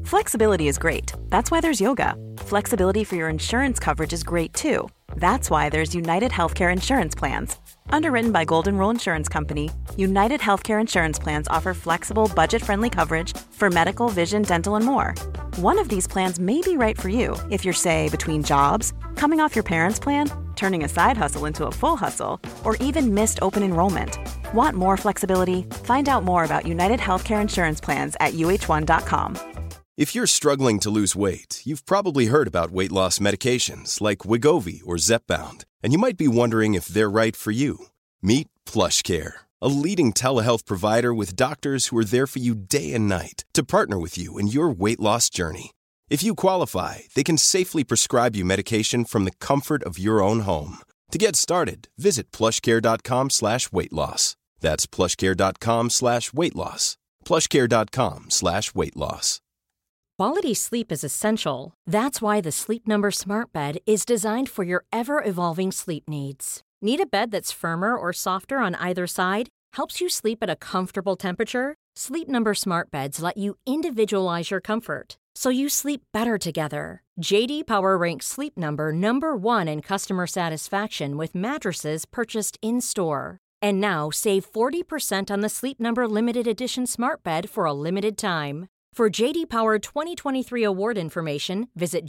Flexibility is great. That's why there's yoga. Flexibility for your insurance coverage is great too. That's why there's United Healthcare Insurance Plans. Underwritten by Golden Rule Insurance Company, United Healthcare Insurance Plans offer flexible, budget-friendly coverage for medical, vision, dental, and more. One of these plans may be right for you if you're, say, between jobs, coming off your parents' plan, turning a side hustle into a full hustle, or even missed open enrollment. Want more flexibility? Find out more about United Healthcare Insurance Plans at uh1.com. If you're struggling to lose weight, you've probably heard about weight loss medications like Wegovy or Zepbound, and you might be wondering if they're right for you. Meet PlushCare, a leading telehealth provider with doctors who are there for you day and night to partner with you in your weight loss journey. If you qualify, they can safely prescribe you medication from the comfort of your own home. To get started, visit plushcare.com/weightloss. That's plushcare.com/weightloss. plushcare.com/weightloss. Quality sleep is essential. That's why the Sleep Number Smart Bed is designed for your ever-evolving sleep needs. Need a bed that's firmer or softer on either side? Helps you sleep at a comfortable temperature? Sleep Number Smart Beds let you individualize your comfort, so you sleep better together. JD Power ranks Sleep Number #1 in customer satisfaction with mattresses purchased in-store. And now, save 40% on the Sleep Number Limited Edition Smart Bed for a limited time. For JD Power 2023 award information, visit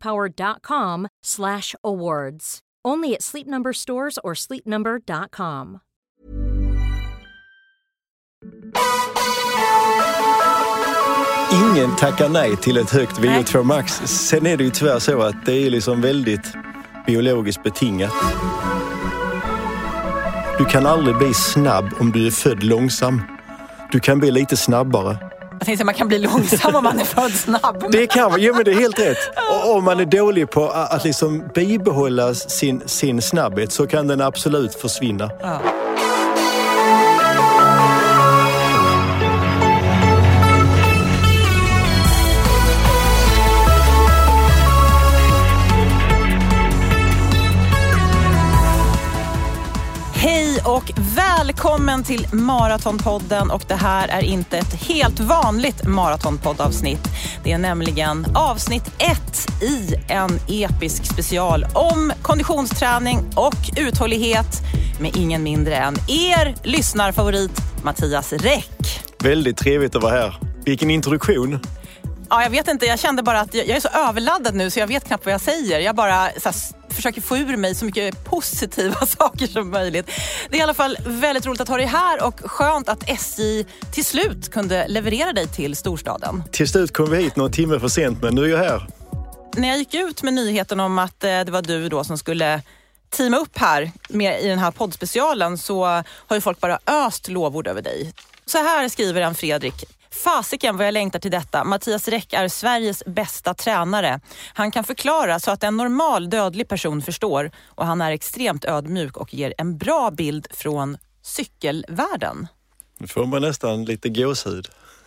jdpower.com/awards. Only at Sleep Number stores or sleepnumber.com. Ingen tackar nej till ett högt VO2 max. Sen är det ju tyvärr så att det är liksom väldigt biologiskt betingat. Du kan aldrig bli snabb om du är född långsam. Du kan bli lite snabbare. Jag tänkte att man kan bli långsam om man är född snabb. Det kan man, ja men det är helt rätt. Och om man är dålig på att liksom bibehålla sin snabbhet så kan den absolut försvinna. Ja. Och välkommen till Maratonpodden, och det här är inte ett helt vanligt maratonpoddavsnitt. Det är nämligen avsnitt 1 i en episk special om konditionsträning och uthållighet med ingen mindre än er lyssnarfavorit Mattias Räck. Väldigt trevligt att vara här. Vilken introduktion. Ja, jag vet inte, jag kände bara att jag är så överladdad nu så jag vet knappt vad jag säger. Jag bara försöker få ur mig så mycket positiva saker som möjligt. Det är i alla fall väldigt roligt att ha dig här och skönt att SJ till slut kunde leverera dig till storstaden. Till slut kom vi hit någon timme för sent, men nu är jag här. När jag gick ut med nyheten om att det var du då som skulle teama upp här med i den här poddspecialen, så har ju folk bara öst lovord över dig. Så här skriver en Fredrik: fasiken vad jag längtar till detta. Mattias Räck är Sveriges bästa tränare. Han kan förklara så att en normal dödlig person förstår, och han är extremt ödmjuk och ger en bra bild från cykelvärlden. Nu får man nästan lite gåshud.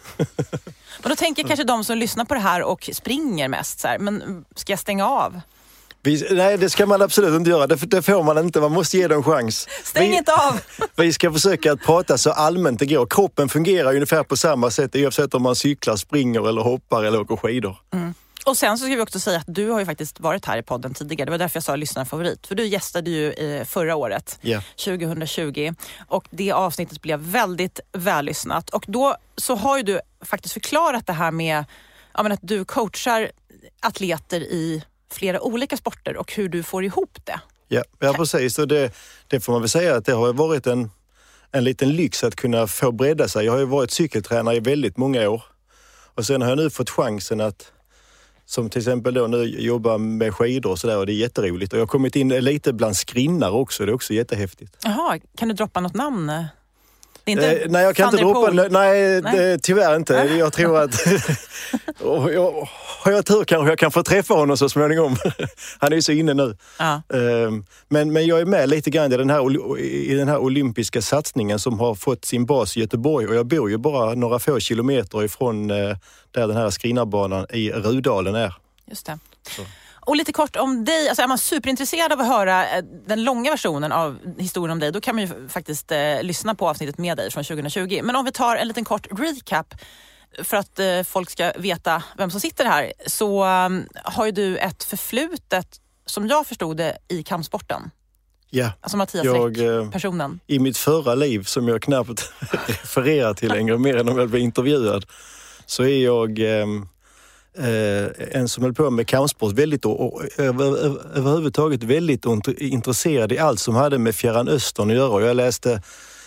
Men då tänker kanske de som lyssnar på det här och springer mest så här, men ska jag stänga av? Nej, det ska man absolut inte göra. Det får man inte. Man måste ge dem en chans. Stäng inte av! Vi ska försöka att prata så allmänt det går. Kroppen fungerar ungefär på samma sätt oavsett om man cyklar, springer eller hoppar eller åker skidor. Mm. Och sen så ska vi också säga att du har ju faktiskt varit här i podden tidigare. Det var därför jag sa lyssnarfavorit. För du gästade ju förra året, 2020. Och det avsnittet blev väldigt vällyssnat. Och då så har ju du faktiskt förklarat det här med att du coachar atleter i flera olika sporter och hur du får ihop det. Ja precis. Och det får man väl säga att det har varit en liten lyx att kunna få bredda sig. Jag har ju varit cykeltränare i väldigt många år. Och sen har jag nu fått chansen att, som till exempel då nu, jobba med skidor och sådär, och det är jätteroligt. Och jag har kommit in lite bland skrinnare också, det är också jättehäftigt. Jaha, kan du droppa något namn? Nej, jag kan inte droppa. Nej. Tyvärr inte. Jag tror att har jag tur kanske jag kan få träffa honom så småningom. Han är ju så inne nu. Ja. Men jag är med lite grann i den här olympiska satsningen som har fått sin bas i Göteborg, och jag bor ju bara några få kilometer ifrån där den här skrinnarbanan i Rudalen är. Just det. Så. Och lite kort om dig, alltså är man superintresserad av att höra den långa versionen av historien om dig, då kan man ju faktiskt lyssna på avsnittet med dig från 2020. Men om vi tar en liten kort recap. för att folk ska veta vem som sitter här, så har ju du ett förflutet, som jag förstod det, i kampsporten. Ja, alltså Mattias Räck, personen. I mitt förra liv, som jag knappt refererar till längre, mer än om jag blir intervjuad, så är jag en som höll på med kampsport väldigt och överhuvudtaget väldigt intresserad i allt som hade med Fjärran Östern att göra. Jag läste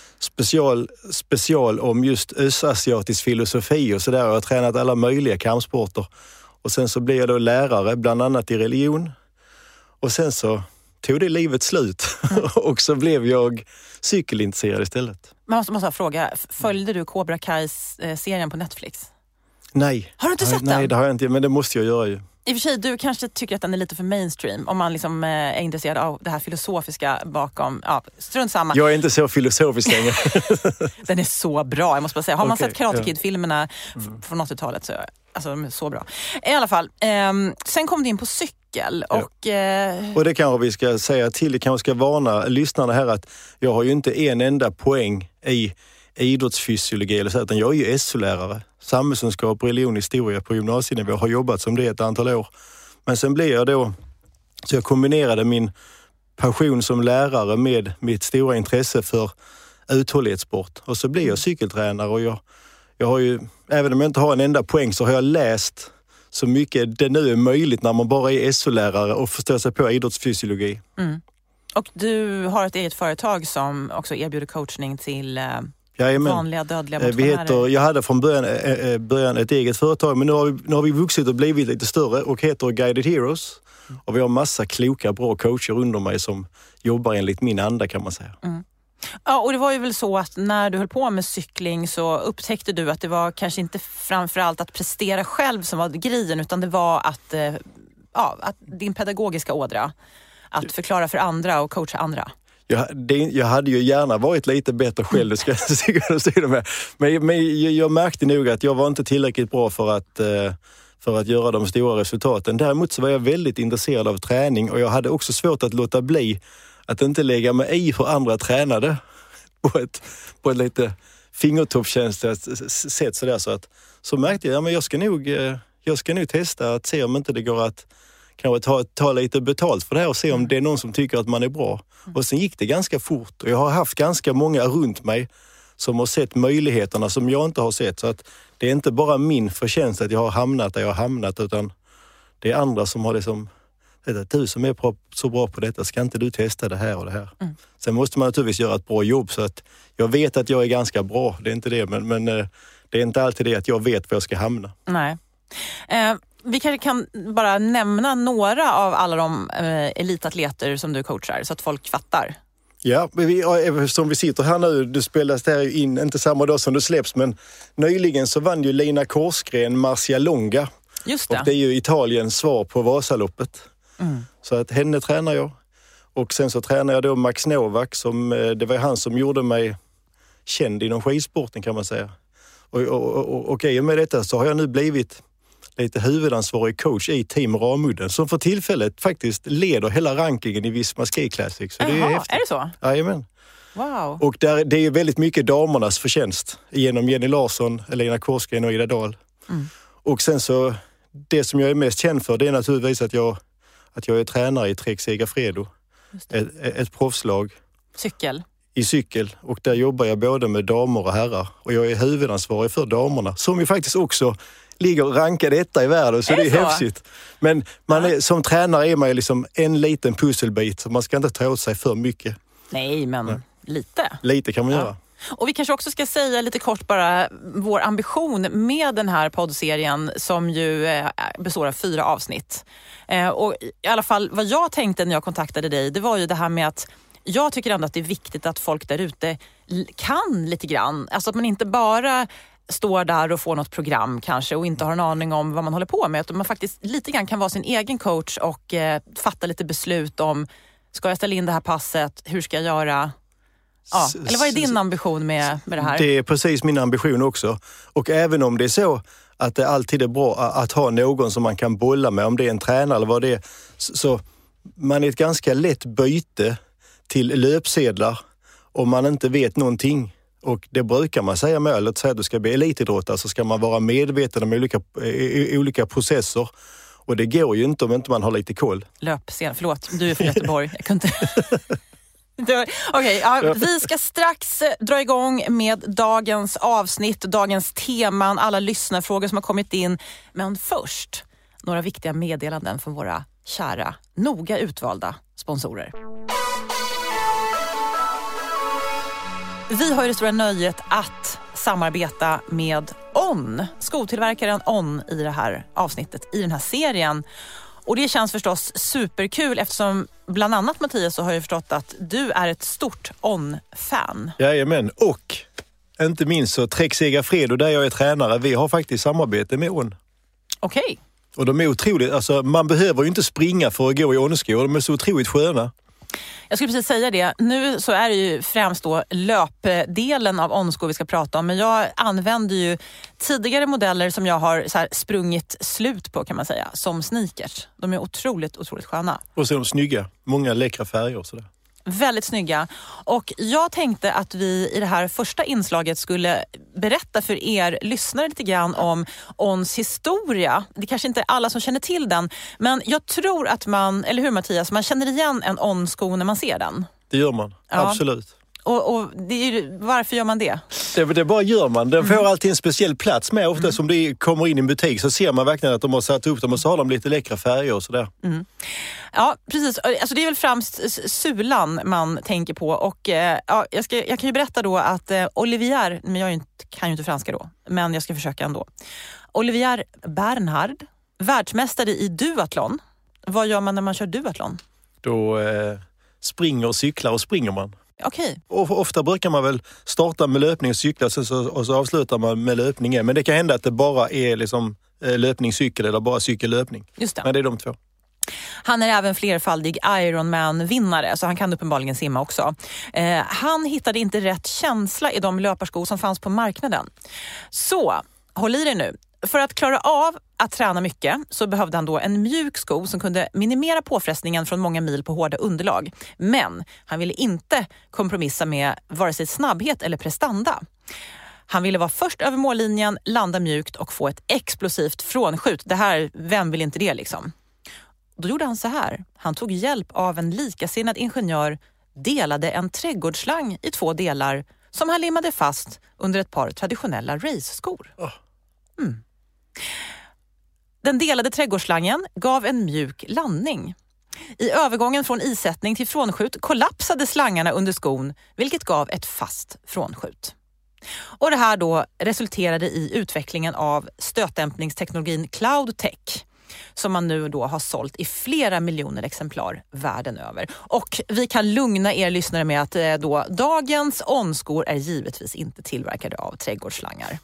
special om just östasiatisk filosofi och sådär. Jag har tränat alla möjliga kampsporter. Och sen så blev jag då lärare, bland annat i religion. Och sen så tog det livet slut. Och så blev jag cykelintresserad istället. Man måste fråga, följde du Cobra Kais serien på Netflix? Nej. Har du inte sett den? Nej, det har jag inte, men det måste jag göra ju. I och för sig, du kanske tycker att den är lite för mainstream om man liksom är intresserad av det här filosofiska bakom. Ja, strunt samma. Jag är inte så filosofisk längre. Den är så bra, jag måste bara säga. Har man sett Karate Kid-filmerna från 80-talet så alltså, de är så bra. I alla fall, sen kom du in på cykel och det kanske vi ska säga till, det kanske ska varna lyssnarna här att jag har ju inte en enda poäng i idrottsfysiologi eller så, utan jag är ju SO-lärare. Samhällskunskap, religion, historia på gymnasienivå. Jag har jobbat som det ett antal år. Men sen blev jag då, så jag kombinerade min passion som lärare med mitt stora intresse för uthållighetssport. Och så blev jag cykeltränare och jag har ju, även om jag inte har en enda poäng, så har jag läst så mycket det nu är möjligt när man bara är SO-lärare och förstår sig på idrottsfysiologi. Mm. Och du har ett eget företag som också erbjuder coachning till vanliga dödliga motionärer. Jag hade från början ett eget företag, men nu har vi vuxit och blivit lite större och heter Guided Heroes. Och vi har massa kloka, bra coacher under mig som jobbar enligt min anda, kan man säga. Mm. Ja, och det var ju väl så att när du höll på med cykling så upptäckte du att det var kanske inte framförallt att prestera själv som var grejen, utan det var att din pedagogiska ådra, att förklara för andra och coacha andra. Jag hade ju gärna varit lite bättre själv, ska jag säga med. Men jag märkte nog att jag var inte tillräckligt bra för att göra de stora resultaten. Däremot så var jag väldigt intresserad av träning och jag hade också svårt att låta bli att inte lägga mig i hur andra tränade på ett lite fingertoppskänsligt sätt sådär. Så märkte jag, men jag ska nog testa att se om inte det går att kanske ta lite betalt för det här och se om det är någon som tycker att man är bra. Och sen gick det ganska fort och jag har haft ganska många runt mig som har sett möjligheterna som jag inte har sett. Så att det är inte bara min förtjänst att jag har hamnat där jag har hamnat, utan det är andra som har det som, du som är så bra på detta, ska inte du testa det här och det här? Mm. Sen måste man naturligtvis göra ett bra jobb, så att jag vet att jag är ganska bra, det är inte det, men det är inte alltid det att jag vet var jag ska hamna. Nej. Vi kanske kan bara nämna några av alla de elitatleter som du coachar så att folk fattar. Ja, som vi sitter här nu, du spelas där in inte samma dag som du släpps, men nyligen så vann ju Lina Korsgren Marcialonga. Just det. Och det är ju Italiens svar på Vasaloppet. Mm. Så att henne tränar jag. Och sen så tränar jag då Max Novak, det var han som gjorde mig känd inom skidsporten, kan man säga. Och i och med detta så har jag nu blivit lite huvudansvarig coach i Team Ramudden som för tillfället faktiskt leder hela rankingen i Visma Ski Classic. Så det är häftigt. Är det så? Jajamän. Wow. Och det är väldigt mycket damernas förtjänst genom Jenny Larsson, Lina Korsgren och Ida Dahl. Mm. Och sen så, det som jag är mest känd för, det är naturligtvis att jag är tränare i Trek Segafredo. Ett proffslag. I cykel. Och där jobbar jag både med damer och herrar. Och jag är huvudansvarig för damerna, som ju faktiskt också ligger och rankar detta i världen, så det är häftigt. Men som tränare är man ju liksom en liten pusselbit, så man ska inte ta åt sig för mycket. Nej, men lite. Lite kan man göra. Och vi kanske också ska säga lite kort bara vår ambition med den här poddserien som ju består av 4 avsnitt. Och i alla fall vad jag tänkte när jag kontaktade dig, det var ju det här med att jag tycker ändå att det är viktigt att folk där ute kan lite grann. Alltså att man inte bara står där och får något program kanske och inte har en aning om vad man håller på med. Utan man faktiskt lite grann kan vara sin egen coach och fatta lite beslut om, ska jag ställa in det här passet? Hur ska jag göra? Ja. Eller vad är din ambition med det här? Det är precis min ambition också. Och även om det är så att det alltid är bra att ha någon som man kan bolla med, om det är en tränare eller vad det är, så man är ett ganska lätt byte till löpsedlar om man inte vet någonting. Och det brukar man säga med, låt säga att du ska bli elitidrottare så ska man vara medveten om olika processer. Och det går ju inte om inte man har lite koll. Löpscen, förlåt, du är från Göteborg. Jag kunde inte... Okej, vi ska strax dra igång med dagens avsnitt, dagens teman, alla lyssnarfrågor som har kommit in. Men först, några viktiga meddelanden från våra kära, noga utvalda sponsorer. Vi har ju det stora nöjet att samarbeta med On, skotillverkaren On i det här avsnittet, i den här serien. Och det känns förstås superkul eftersom bland annat Mattias så har jag förstått att du är ett stort On-fan. Jajamän, och inte minst så Trek Segafredo där jag är tränare, vi har faktiskt samarbete med On. Okej. Och de är otroligt, alltså man behöver ju inte springa för att gå i On-skor, de är så otroligt sköna. Jag skulle precis säga det. Nu så är det ju främst då löpdelen av On-skor vi ska prata om. Men jag använder ju tidigare modeller som jag har så här sprungit slut på kan man säga. Som sneakers. De är otroligt sköna. Och så är de snygga. Många läckra färger och sådär. Väldigt snygga. Och jag tänkte att vi i det här första inslaget skulle berätta för er lyssnare lite grann om Ons historia. Det kanske inte är alla som känner till den. Men jag tror att man, eller hur Mattias, man känner igen en On-sko när man ser den. Det gör man, ja. Absolut. Och det är ju, varför gör man det? Det bara gör man. Den får alltid en speciell plats med. Ofta som det kommer in i en butik så ser man verkligen att de har satt upp dem och så har de lite läckra färger och sådär. Mm. Ja, precis. Alltså det är väl främst sulan man tänker på. Och ja, jag kan ju berätta då att Olivier, men jag kan ju inte franska då, men jag ska försöka ändå. Olivier Bernhard, världsmästare i duathlon. Vad gör man när man kör duathlon? Då springer och cyklar och springer man. Okej. Och ofta brukar man väl starta med löpning och cykla och så avslutar man med löpningen. Men det kan hända att det bara är liksom löpningscykel eller bara cykellöpning. Just det. Men det är de två. Han är även flerfaldig Ironman-vinnare så han kan uppenbarligen simma också. Han hittade inte rätt känsla i de löparskor som fanns på marknaden. Så, håll i dig nu. För att klara av att träna mycket så behövde han då en mjuk sko som kunde minimera påfrestningen från många mil på hårda underlag. Men han ville inte kompromissa med vare sig snabbhet eller prestanda. Han ville vara först över mållinjen, landa mjukt och få ett explosivt frånskjut. Det här, vem vill inte det liksom? Då gjorde han så här. Han tog hjälp av en likasinnad ingenjör, delade en trädgårdsslang i 2 delar som han limmade fast under ett par traditionella race-skor. Mm. Den delade trädgårdsslangen gav en mjuk landning. I övergången från isättning till frånskjut kollapsade slangarna under skon, vilket gav ett fast frånskjut. Och det här då resulterade i utvecklingen av stötdämpningsteknologin Cloudtech, som man nu då har sålt i flera miljoner exemplar världen över. Och vi kan lugna er lyssnare med att då dagens On-skor är givetvis inte tillverkade av trädgårdsslangar.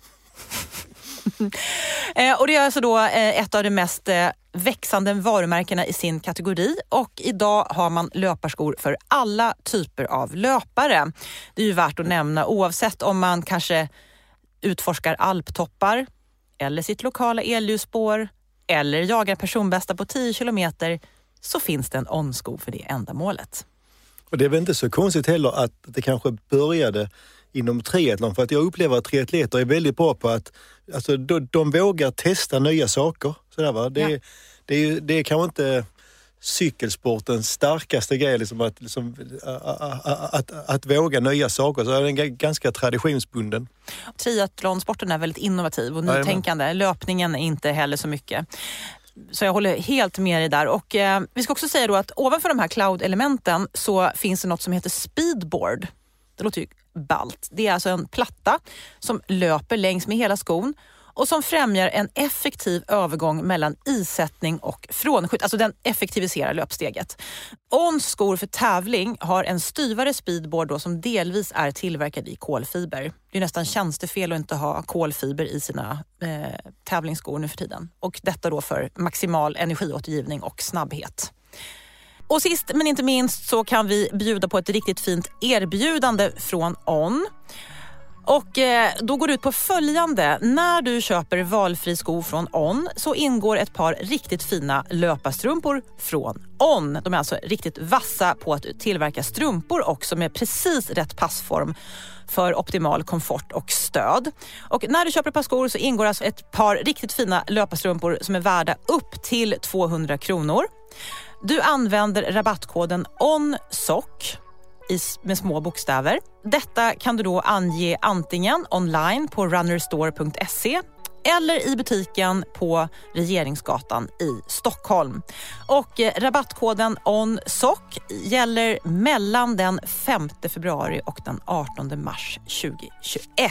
Och det är alltså då ett av de mest växande varumärkena i sin kategori och idag har man löparskor för alla typer av löpare. Det är ju värt att nämna oavsett om man kanske utforskar alptoppar eller sitt lokala elljusspår eller jagar personbästa på 10 kilometer så finns det en On-sko för det ändamålet. Och det är väl inte så konstigt heller att det kanske började inom triathlon för att jag upplever att triatleter är väldigt bra på att alltså, de vågar testa nya saker. Sådär, va? Det är kanske inte cykelsportens starkaste grej liksom, att våga nya saker. Så är den ganska traditionsbunden. Triathlonsporten är väldigt innovativ och nytänkande. Löpningen är inte heller så mycket. Så jag håller helt med dig där. Och vi ska också säga då att ovanför de här cloud-elementen så finns det något som heter speedboard. Det låter ju ballt. Det är alltså en platta som löper längs med hela skon och som främjar en effektiv övergång mellan isättning och frånskjut. Alltså den effektiviserar löpsteget. Ons skor för tävling har en styvare speedboard då, som delvis är tillverkad i kolfiber. Det är nästan tjänstefel att inte ha kolfiber i sina tävlingsskor nu för tiden. Och detta då för maximal energiåtergivning och snabbhet. Och sist men inte minst så kan vi bjuda på ett riktigt fint erbjudande från On. Och då går det ut på följande. När du köper valfri sko från On så ingår ett par riktigt fina löparstrumpor från On. De är alltså riktigt vassa på att tillverka strumpor också med precis rätt passform för optimal komfort och stöd. Och när du köper ett par skor så ingår alltså ett par riktigt fina löparstrumpor som är värda upp till 200 kronor. Du använder rabattkoden ONSOCK med små bokstäver. Detta kan du då ange antingen online på runnerstore.se eller i butiken på Regeringsgatan i Stockholm. Och rabattkoden ONSOCK gäller mellan den 5 februari och den 18 mars 2021.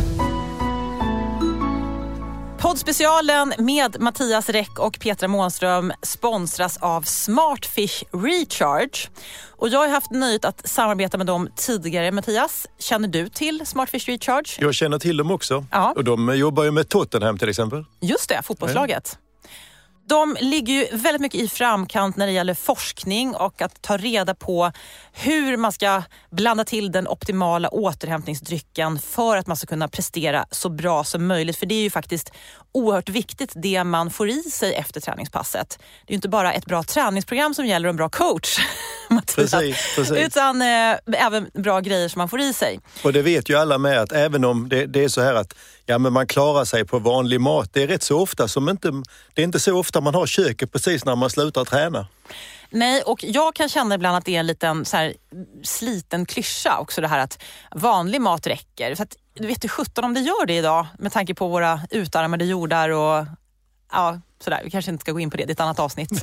Poddspecialen med Mattias Räck och Petra Månström sponsras av Smartfish Recharge. Och jag har haft nöjet att samarbeta med dem tidigare. Mattias, känner du till Smartfish Recharge? Jag känner till dem också. Ja. Och de jobbar ju med Tottenham till exempel. Just det, fotbollslaget. De ligger ju väldigt mycket i framkant när det gäller forskning och att ta reda på hur man ska blanda till den optimala återhämtningsdrycken för att man ska kunna prestera så bra som möjligt. För det är ju faktiskt oerhört viktigt det man får i sig efter träningspasset. Det är ju inte bara ett bra träningsprogram som gäller och en bra coach, Mattias, precis. utan även bra grejer som man får i sig. Och det vet ju alla med att även om det är så här att men man klarar sig på vanlig mat. Det är rätt så ofta det är inte så ofta man har köket precis när man slutar träna. Nej, och jag kan känna ibland att det är en liten så här, sliten klyscha också det här att vanlig mat räcker. Så att, du vet ju 17 om det gör det idag med tanke på våra utarmade jordar och ja, sådär. Vi kanske inte ska gå in på det, det är ett annat avsnitt.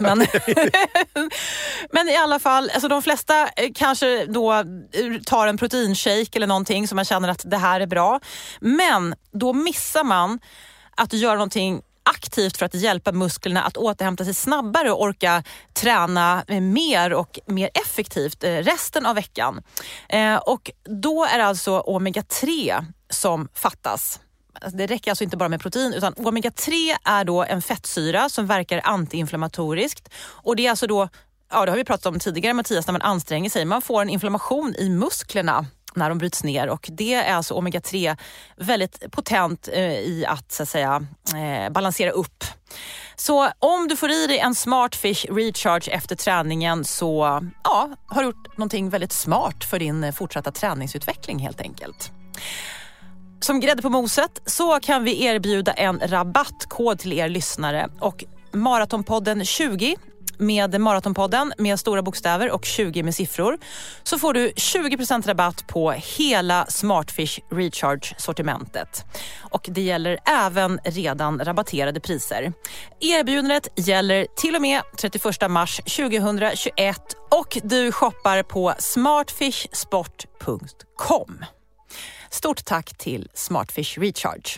Men i alla fall, alltså de flesta kanske då tar en proteinshake eller någonting som man känner att det här är bra. Men då missar man att göra någonting aktivt för att hjälpa musklerna att återhämta sig snabbare och orka träna mer och mer effektivt resten av veckan. Och då är det alltså omega-3 som fattas. Det räcker alltså inte bara med protein utan omega-3 är då en fettsyra som verkar antiinflammatoriskt. Och det är alltså då, ja det har vi pratat om tidigare Mattias, när man anstränger sig. Man får en inflammation i musklerna när de bryts ner och det är alltså omega-3 väldigt potent i att så att säga balansera upp. Så om du får i dig en Smartfish Recharge efter träningen så har du gjort någonting väldigt smart för din fortsatta träningsutveckling helt enkelt. Som grädde på moset så kan vi erbjuda en rabattkod till er lyssnare och Maratonpodden 20 med Maratonpodden med stora bokstäver och 20 med siffror så får du 20% rabatt på hela Smartfish Recharge-sortimentet. Och det gäller även redan rabatterade priser. Erbjudandet gäller till och med 31 mars 2021 och du shoppar på smartfishsport.com. Stort tack till Smartfish Recharge.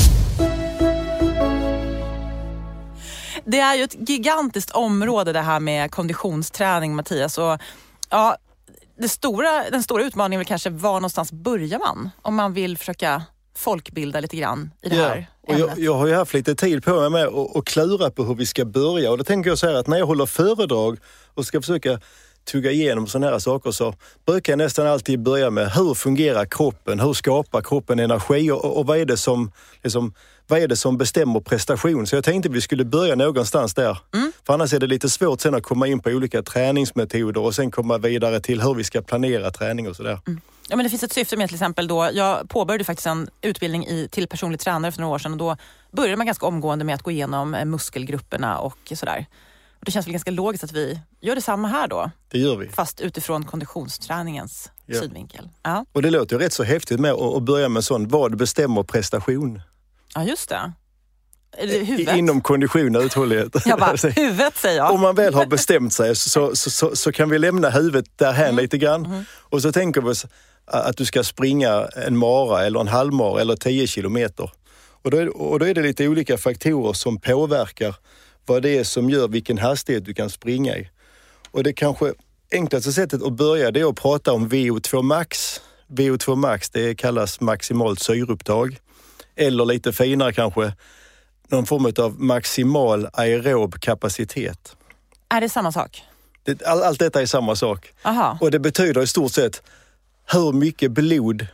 Det är ju ett gigantiskt område det här med konditionsträning, Mattias. Och, ja, den stora utmaningen är kanske var någonstans börjar man om man vill försöka folkbilda lite grann i det här ämnet. Och jag har ju haft lite tid på mig med att klura på hur vi ska börja. Och då tänker jag så här att när jag håller föredrag och ska försöka tugga igenom sådana här saker så brukar jag nästan alltid börja med hur fungerar kroppen, hur skapar kroppen energi och vad är det som vad är det som bestämmer prestation? Så jag tänkte att vi skulle börja någonstans där. För annars är det lite svårt sen att komma in på olika träningsmetoder och sen komma vidare till hur vi ska planera träning och sådär. Ja, men det finns ett syfte med till exempel då, jag påbörjade faktiskt en utbildning till personlig tränare för några år sedan och då började man ganska omgående med att gå igenom muskelgrupperna och sådär. Och det känns väl ganska logiskt att vi gör detsamma här då. Det gör vi. Fast utifrån konditionsträningens synvinkel. Ja. Och det låter ju rätt så häftigt med att börja med sånt. Vad bestämmer prestation? Ja, just det. Huvudet. Inom kondition och uthållighet. Jag bara, huvudet säger jag. Om man väl har bestämt sig så kan vi lämna huvudet därhän lite grann. Och så tänker vi att du ska springa en mara eller en halvmara eller 10 kilometer. Och då är det lite olika faktorer som påverkar vad det är som gör vilken hastighet du kan springa i. Och det kanske enklaste sättet att börja det är att prata om VO2 max. VO2 max det kallas maximalt syreupptag. Eller lite finare kanske någon form av maximal aerob kapacitet. Är det samma sak? Allt detta är samma sak. Aha. Och det betyder i stort sett hur mycket blod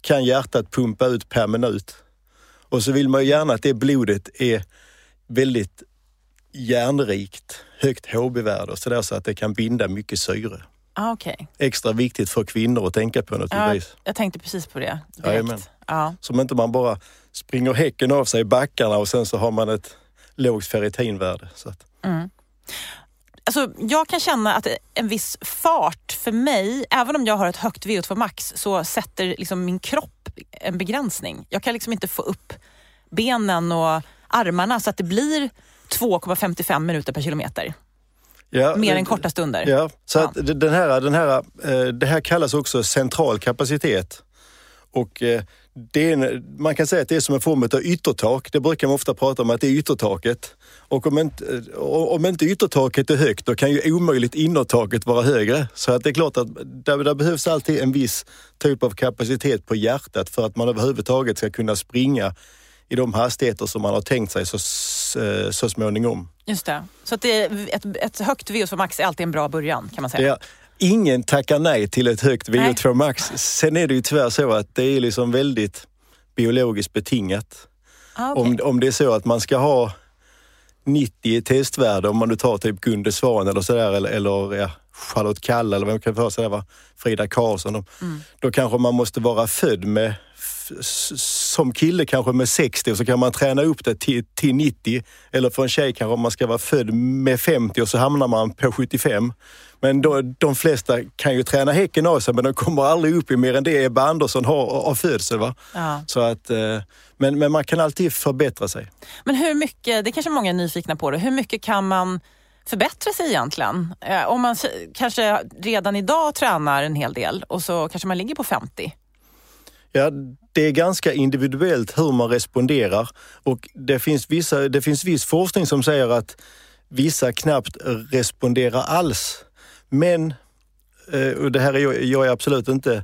kan hjärtat pumpa ut per minut. Och så vill man ju gärna att det blodet är väldigt järnrikt, högt HB-värde och sådär, så att det kan binda mycket syre. Okay. Extra viktigt för kvinnor att tänka på naturligtvis. Jag tänkte precis på det direkt. Som inte man bara springer häcken av sig i backarna och sen så har man ett lågt ferritinvärde. Så att. Alltså, jag kan känna att en viss fart för mig, även om jag har ett högt VO2 max, så sätter liksom min kropp en begränsning. Jag kan liksom inte få upp benen och armarna så att det blir 2,55 minuter per kilometer. Ja, mer än korta stunder. Ja, så att det här kallas också central kapacitet. Och man kan säga att det är som en form av yttertak. Det brukar man ofta prata om, att det är yttertaket. Och om inte yttertaket är högt, då kan ju omöjligt innertaket vara högre. Så att det är klart att där behövs alltid en viss typ av kapacitet på hjärtat för att man överhuvudtaget ska kunna springa i de hastigheter som man har tänkt sig så småningom. Just det. Så att det är ett högt VO2 max är alltid en bra början, kan man säga. Ja. Ingen tackar nej till ett högt VO2 max. Sen är det ju tyvärr så att det är liksom väldigt biologiskt betingat. Okay. Om det är så att man ska ha 90 i testvärde, om man nu tar typ Gunde Svan eller sådär, eller Charlotte Kalla eller vad man kan få sådär, Frida Karlsson. Då kanske man måste vara född med, som kille kanske med 60, och så kan man träna upp det till 90. Eller för en tjej kanske man ska vara född med 50 och så hamnar man på 75. Men de flesta kan ju träna häcken av sig, men de kommer aldrig upp i mer än det Ebba Andersson har av födsel. Va? Ja. Så att, men man kan alltid förbättra sig. Men hur mycket, det kanske många är nyfikna på det, hur mycket kan man förbättra sig egentligen? Om man kanske redan idag tränar en hel del och så kanske man ligger på 50. Ja, det är ganska individuellt hur man responderar, och det finns viss forskning som säger att vissa knappt responderar alls. Men, och det här är jag är absolut inte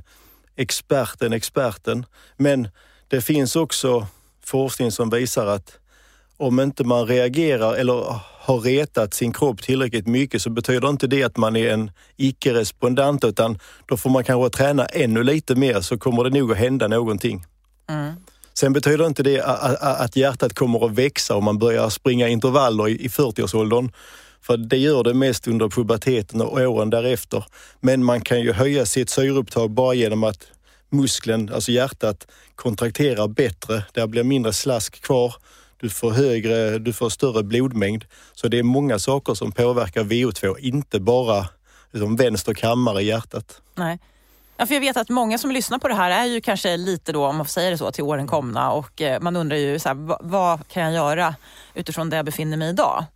experten, men det finns också forskning som visar att om inte man reagerar eller har retat sin kropp tillräckligt mycket, så betyder inte det att man är en icke-respondent, utan då får man kanske träna ännu lite mer, så kommer det nog att hända någonting. Sen betyder inte det att hjärtat kommer att växa om man börjar springa intervaller i 40-årsåldern. För det gör det mest under puberteten och åren därefter. Men man kan ju höja sitt syreupptag bara genom att muskeln, alltså hjärtat, kontrakterar bättre. Det blir mindre slask kvar. Du får större blodmängd. Så det är många saker som påverkar VO2, inte bara liksom vänster kammare i hjärtat. Nej. Ja, för jag vet att många som lyssnar på det här är ju kanske lite då, om man får säga det så, till åren komna, och man undrar ju så här, vad kan jag göra utifrån där jag befinner mig idag?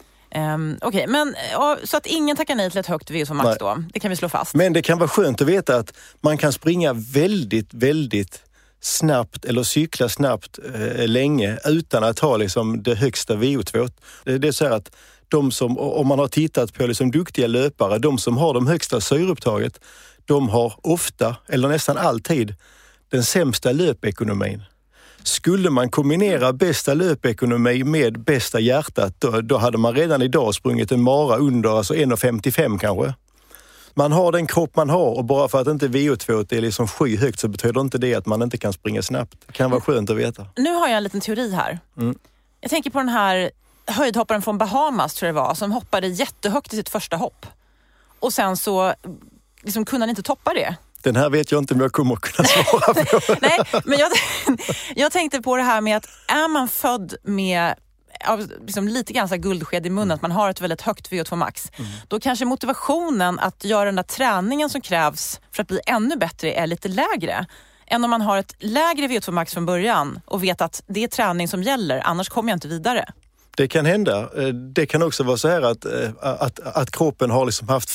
Okej, men så att ingen tackar nej till ett högt VO2 max då, det kan vi slå fast. Men det kan vara skönt att veta att man kan springa väldigt, väldigt snabbt eller cykla snabbt länge utan att ha liksom det högsta VO2. Det är så här att de som, om man har tittat på liksom duktiga löpare, de som har de högsta syreupptaget, de har ofta, eller nästan alltid, den sämsta löpekonomin. Skulle man kombinera bästa löpekonomi med bästa hjärtat, då hade man redan idag sprungit en mara under, alltså 1,55 kanske. Man har den kropp man har, och bara för att inte VO2 är liksom skyhögt så betyder inte det att man inte kan springa snabbt. Det kan vara skönt att veta. Nu har jag en liten teori här. Jag tänker på den här höjdhopparen från Bahamas, tror jag det var, som hoppade jättehögt i sitt första hopp. Och sen så liksom kunde han inte toppa det. Den här vet jag inte om jag kommer att kunna svara på. Nej, men jag tänkte på det här med att är man född med liksom lite grann så här guldsked i munnen, att man har ett väldigt högt VO2 max, då kanske motivationen att göra den där träningen som krävs för att bli ännu bättre är lite lägre än om man har ett lägre VO2 max från början och vet att det är träning som gäller, annars kommer jag inte vidare. Det kan hända. Det kan också vara så här att kroppen har liksom haft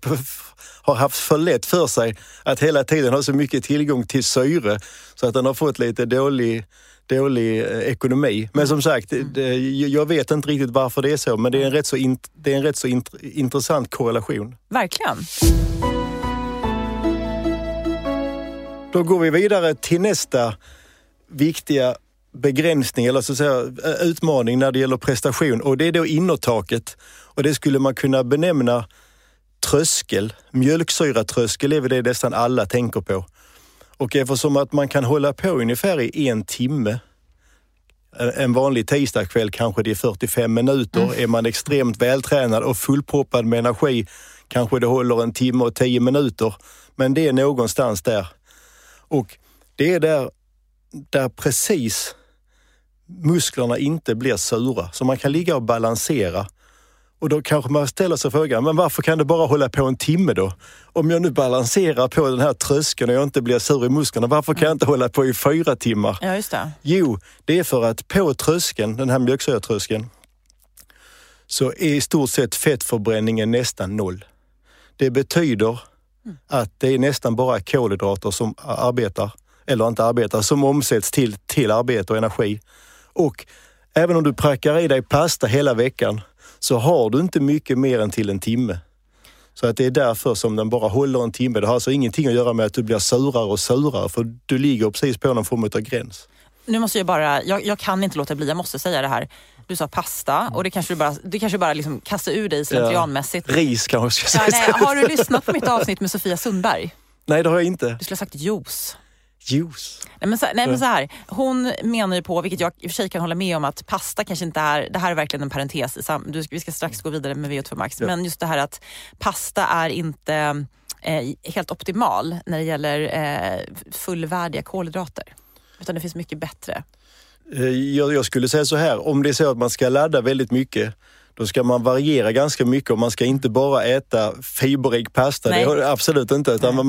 för lätt för sig att hela tiden ha så mycket tillgång till syre så att den har fått lite dålig ekonomi. Men som sagt, jag vet inte riktigt varför det är så, men det är en rätt så intressant korrelation. Verkligen. Då går vi vidare till nästa viktiga begränsning, eller så att säga utmaning när det gäller prestation, och det är då innertaket, och det skulle man kunna benämna tröskel. Mjölksyratröskel är väl det nästan alla tänker på. Och eftersom att man kan hålla på ungefär i 1 timme, en vanlig tisdagskväll kanske det är 45 minuter, är man extremt vältränad och fullproppad med energi kanske det håller 1 timme och 10 minuter, men det är någonstans där. Och det är där precis musklerna inte blir sura, så man kan ligga och balansera. Och då kanske man ställer sig frågan, men varför kan det bara hålla på 1 timme då? Om jag nu balanserar på den här tröskeln och jag inte blir sur i musklerna, varför kan jag inte hålla på i 4 timmar? Ja, just det. Jo, det är för att på tröskeln, den här mjölksyratröskeln, så är i stort sett fettförbränningen nästan 0. Det betyder att det är nästan bara kolhydrater som arbetar, eller inte arbetar, som omsätts till arbete och energi. Och även om du prackar i dig pasta hela veckan så har du inte mycket mer än till 1 timme. Så att det är därför som den bara håller 1 timme. Det har alltså ingenting att göra med att du blir surare och surare, för du ligger precis på någon form av gräns. Nu måste jag kan inte låta bli, jag måste säga det här. Du sa pasta och det kanske bara liksom kastar ur dig slentrianmässigt. Ja, ris kanske jag ska säga. Har du lyssnat på mitt avsnitt med Sofia Sundberg? Nej, det har jag inte. Du skulle ha sagt juice. Juice? Men så här. Hon menar ju på, vilket jag i och för sig kan hålla med om, att pasta kanske inte är, det här är verkligen en parentes. Vi ska strax gå vidare med VO2 Max. Ja. Men just det här att pasta är inte helt optimal när det gäller fullvärdiga kolhydrater. Utan det finns mycket bättre. Jag skulle säga så här, om det är så att man ska ladda väldigt mycket, då ska man variera ganska mycket, och man ska inte bara äta fiberrik pasta. Nej. Det är det absolut inte, utan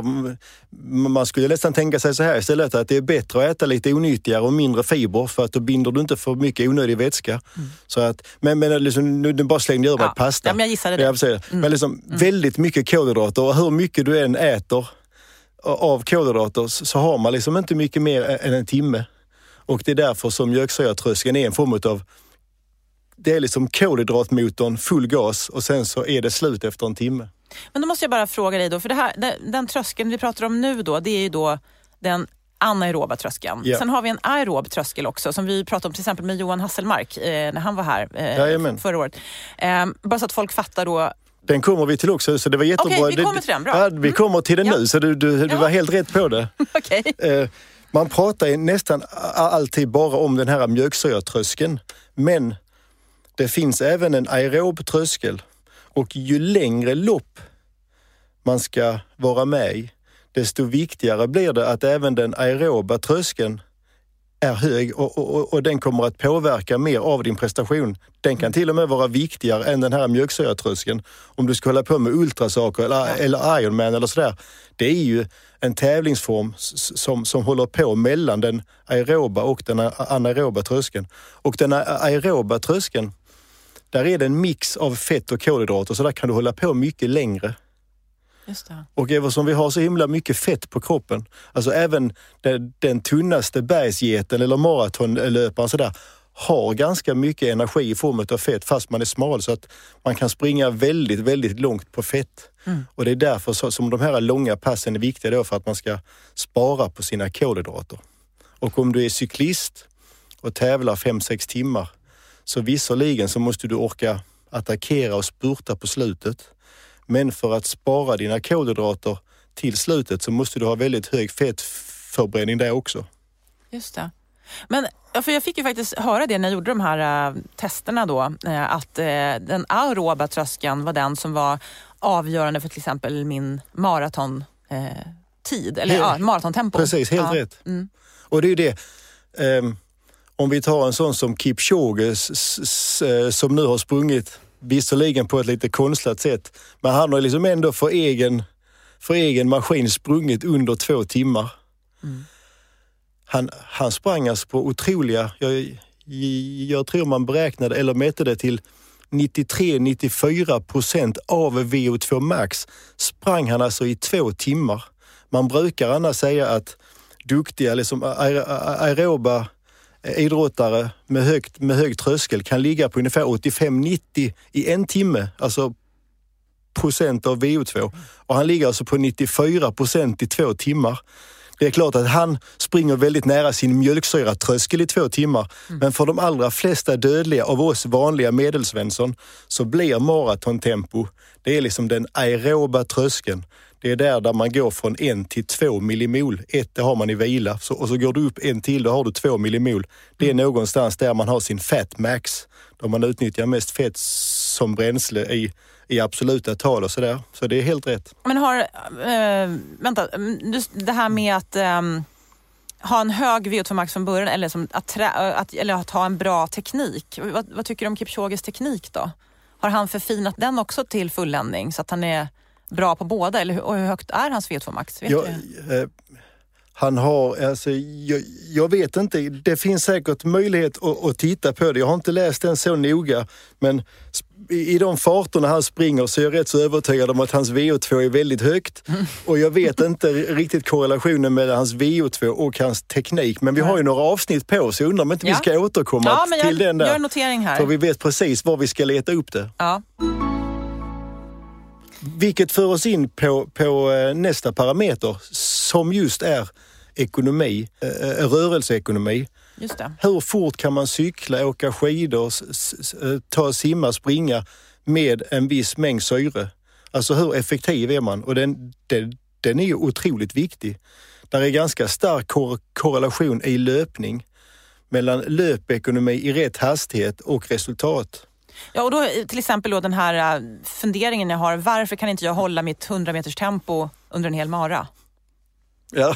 man skulle nästan tänka sig så här istället, att det är bättre att äta lite onyttigare och mindre fiber, för att då binder du inte för mycket onödig vätska. Så att, men liksom, nu bara slängde jag med pasta. Ja, men jag gissade det. Men liksom, väldigt mycket kolhydrater, och hur mycket du än äter av kolhydrater så har man liksom inte mycket mer än 1 timme. Och det är därför som mjölksyratröskeln är en form av, det är liksom kolhydratmotorn, full gas, och sen så är det slut efter 1 timme. Men då måste jag bara fråga dig då, för det här, den tröskeln vi pratar om nu då, det är ju då den anaeroba tröskeln. Ja. Sen har vi en aerob tröskel också, som vi pratade om till exempel med Johan Hasselmark när han var här förra året. Bara så att folk fattar då. Den kommer vi till också, så det var jättebra. Okej, vi kommer till den, bra. Ja, vi kommer till den nu, så du var helt rätt på det. Okej. Man pratar nästan alltid bara om den här mjölksyratröskeln, men det finns även en aerob tröskel, och ju längre lopp man ska vara med i, desto viktigare blir det att även den aeroba tröskeln är hög, och den kommer att påverka mer av din prestation. Den kan till och med vara viktigare än den här mjölksyratröskeln. Om du ska hålla på med ultrasaker eller Ironman eller sådär. Det är ju en tävlingsform som håller på mellan den aeroba och den anaeroba tröskeln. Och den aeroba tröskeln, där är det en mix av fett och kolhydrater, så där kan du hålla på mycket längre. Just det. Och eftersom vi har så himla mycket fett på kroppen, alltså även den tunnaste bergsgeten eller maratonlöparen sådär, har ganska mycket energi i form av fett fast man är smal, så att man kan springa väldigt, väldigt långt på fett. Och det är därför som de här långa passen är viktiga då, för att man ska spara på sina kolhydrater. Och om du är cyklist och tävlar 5-6 timmar, så visserligen så måste du orka attackera och spurta på slutet. Men för att spara dina kolhydrater till slutet så måste du ha väldigt hög fettförbränning där också. Just det. Men för jag fick ju faktiskt höra det när jag gjorde de här testerna då, att den aeroba tröskeln var den som var avgörande för till exempel min maratontid, eller maratontempo. Precis, helt rätt. Och det är ju det, om vi tar en sån som Kipchoge som nu har sprungit visserligen på ett lite konstlat sätt, men han har liksom ändå för egen maskin sprungit under 2 timmar. Han sprang alltså på otroliga, jag tror man beräknade eller mätte det till 93-94% av VO2 Max sprang han alltså i 2 timmar. Man brukar annars säga att duktiga liksom aeroba idrottare med hög tröskel kan ligga på ungefär 85-90 i 1 timme, alltså procent av VO2. Och han ligger alltså på 94% i 2 timmar. Det är klart att han springer väldigt nära sin mjölksyratröskel i 2 timmar. Men för de allra flesta dödliga av oss vanliga medelsvensson så blir maratontempo, det är liksom den aeroba tröskeln. Det är där man går från 1 till 2 millimol. 1 det har man i vila och så går du upp 1 till, då har du 2 millimol. Det är någonstans där man har sin fat max. Då man utnyttjar mest fett som bränsle i absoluta tal och sådär. Så det är helt rätt. Men det här med att ha en hög VO2 max från början eller att ha en bra teknik. Vad tycker du om Kipchoges teknik då? Har han förfinat den också till fulländning så att han är bra på båda? Eller hur högt är hans VO2 max? Vet du? Han har, alltså, jag vet inte, det finns säkert möjlighet att titta på det. Jag har inte läst den så noga, men i de farterna han springer så är jag rätt så övertygad om att hans VO2 är väldigt högt. Och jag vet inte riktigt korrelationen mellan hans VO2 och hans teknik, men vi har ju några avsnitt på oss. Jag undrar om inte vi ska återkomma till den där. Gör en notering här. För vi vet precis var vi ska leta upp det. Ja. Vilket för oss in på nästa parameter som just är ekonomi, rörelseekonomi. Just det. Hur fort kan man cykla, åka skidor, simma, springa med en viss mängd syre? Alltså hur effektiv är man? Och den är ju otroligt viktig. Där är ganska stark korrelation i löpning mellan löpekonomi i rätt hastighet och resultat. Ja, och då till exempel då den här funderingen jag har, varför kan inte jag hålla mitt 100 meters tempo under en hel mara? Ja.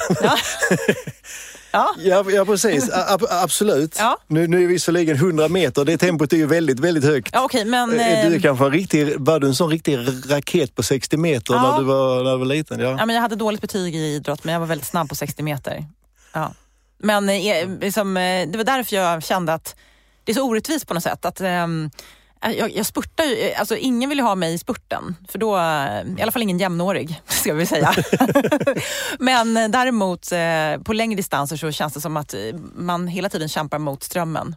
Ja, precis. Absolut. Ja. Nu är visserligen 100 meter, det tempot är ju väldigt, väldigt högt. Ja, okej, men du är kanske var du en sån riktig raket på 60 meter när du var liten? Ja, men jag hade dåligt betyg i idrott, men jag var väldigt snabb på 60 meter. Ja. Men liksom, det var därför jag kände att det är så orättvist på något sätt att jag spurtar ju, alltså ingen vill ju ha mig i spurten, för då, i alla fall ingen jämnårig ska vi säga. Men däremot på längre distanser så känns det som att man hela tiden kämpar mot strömmen.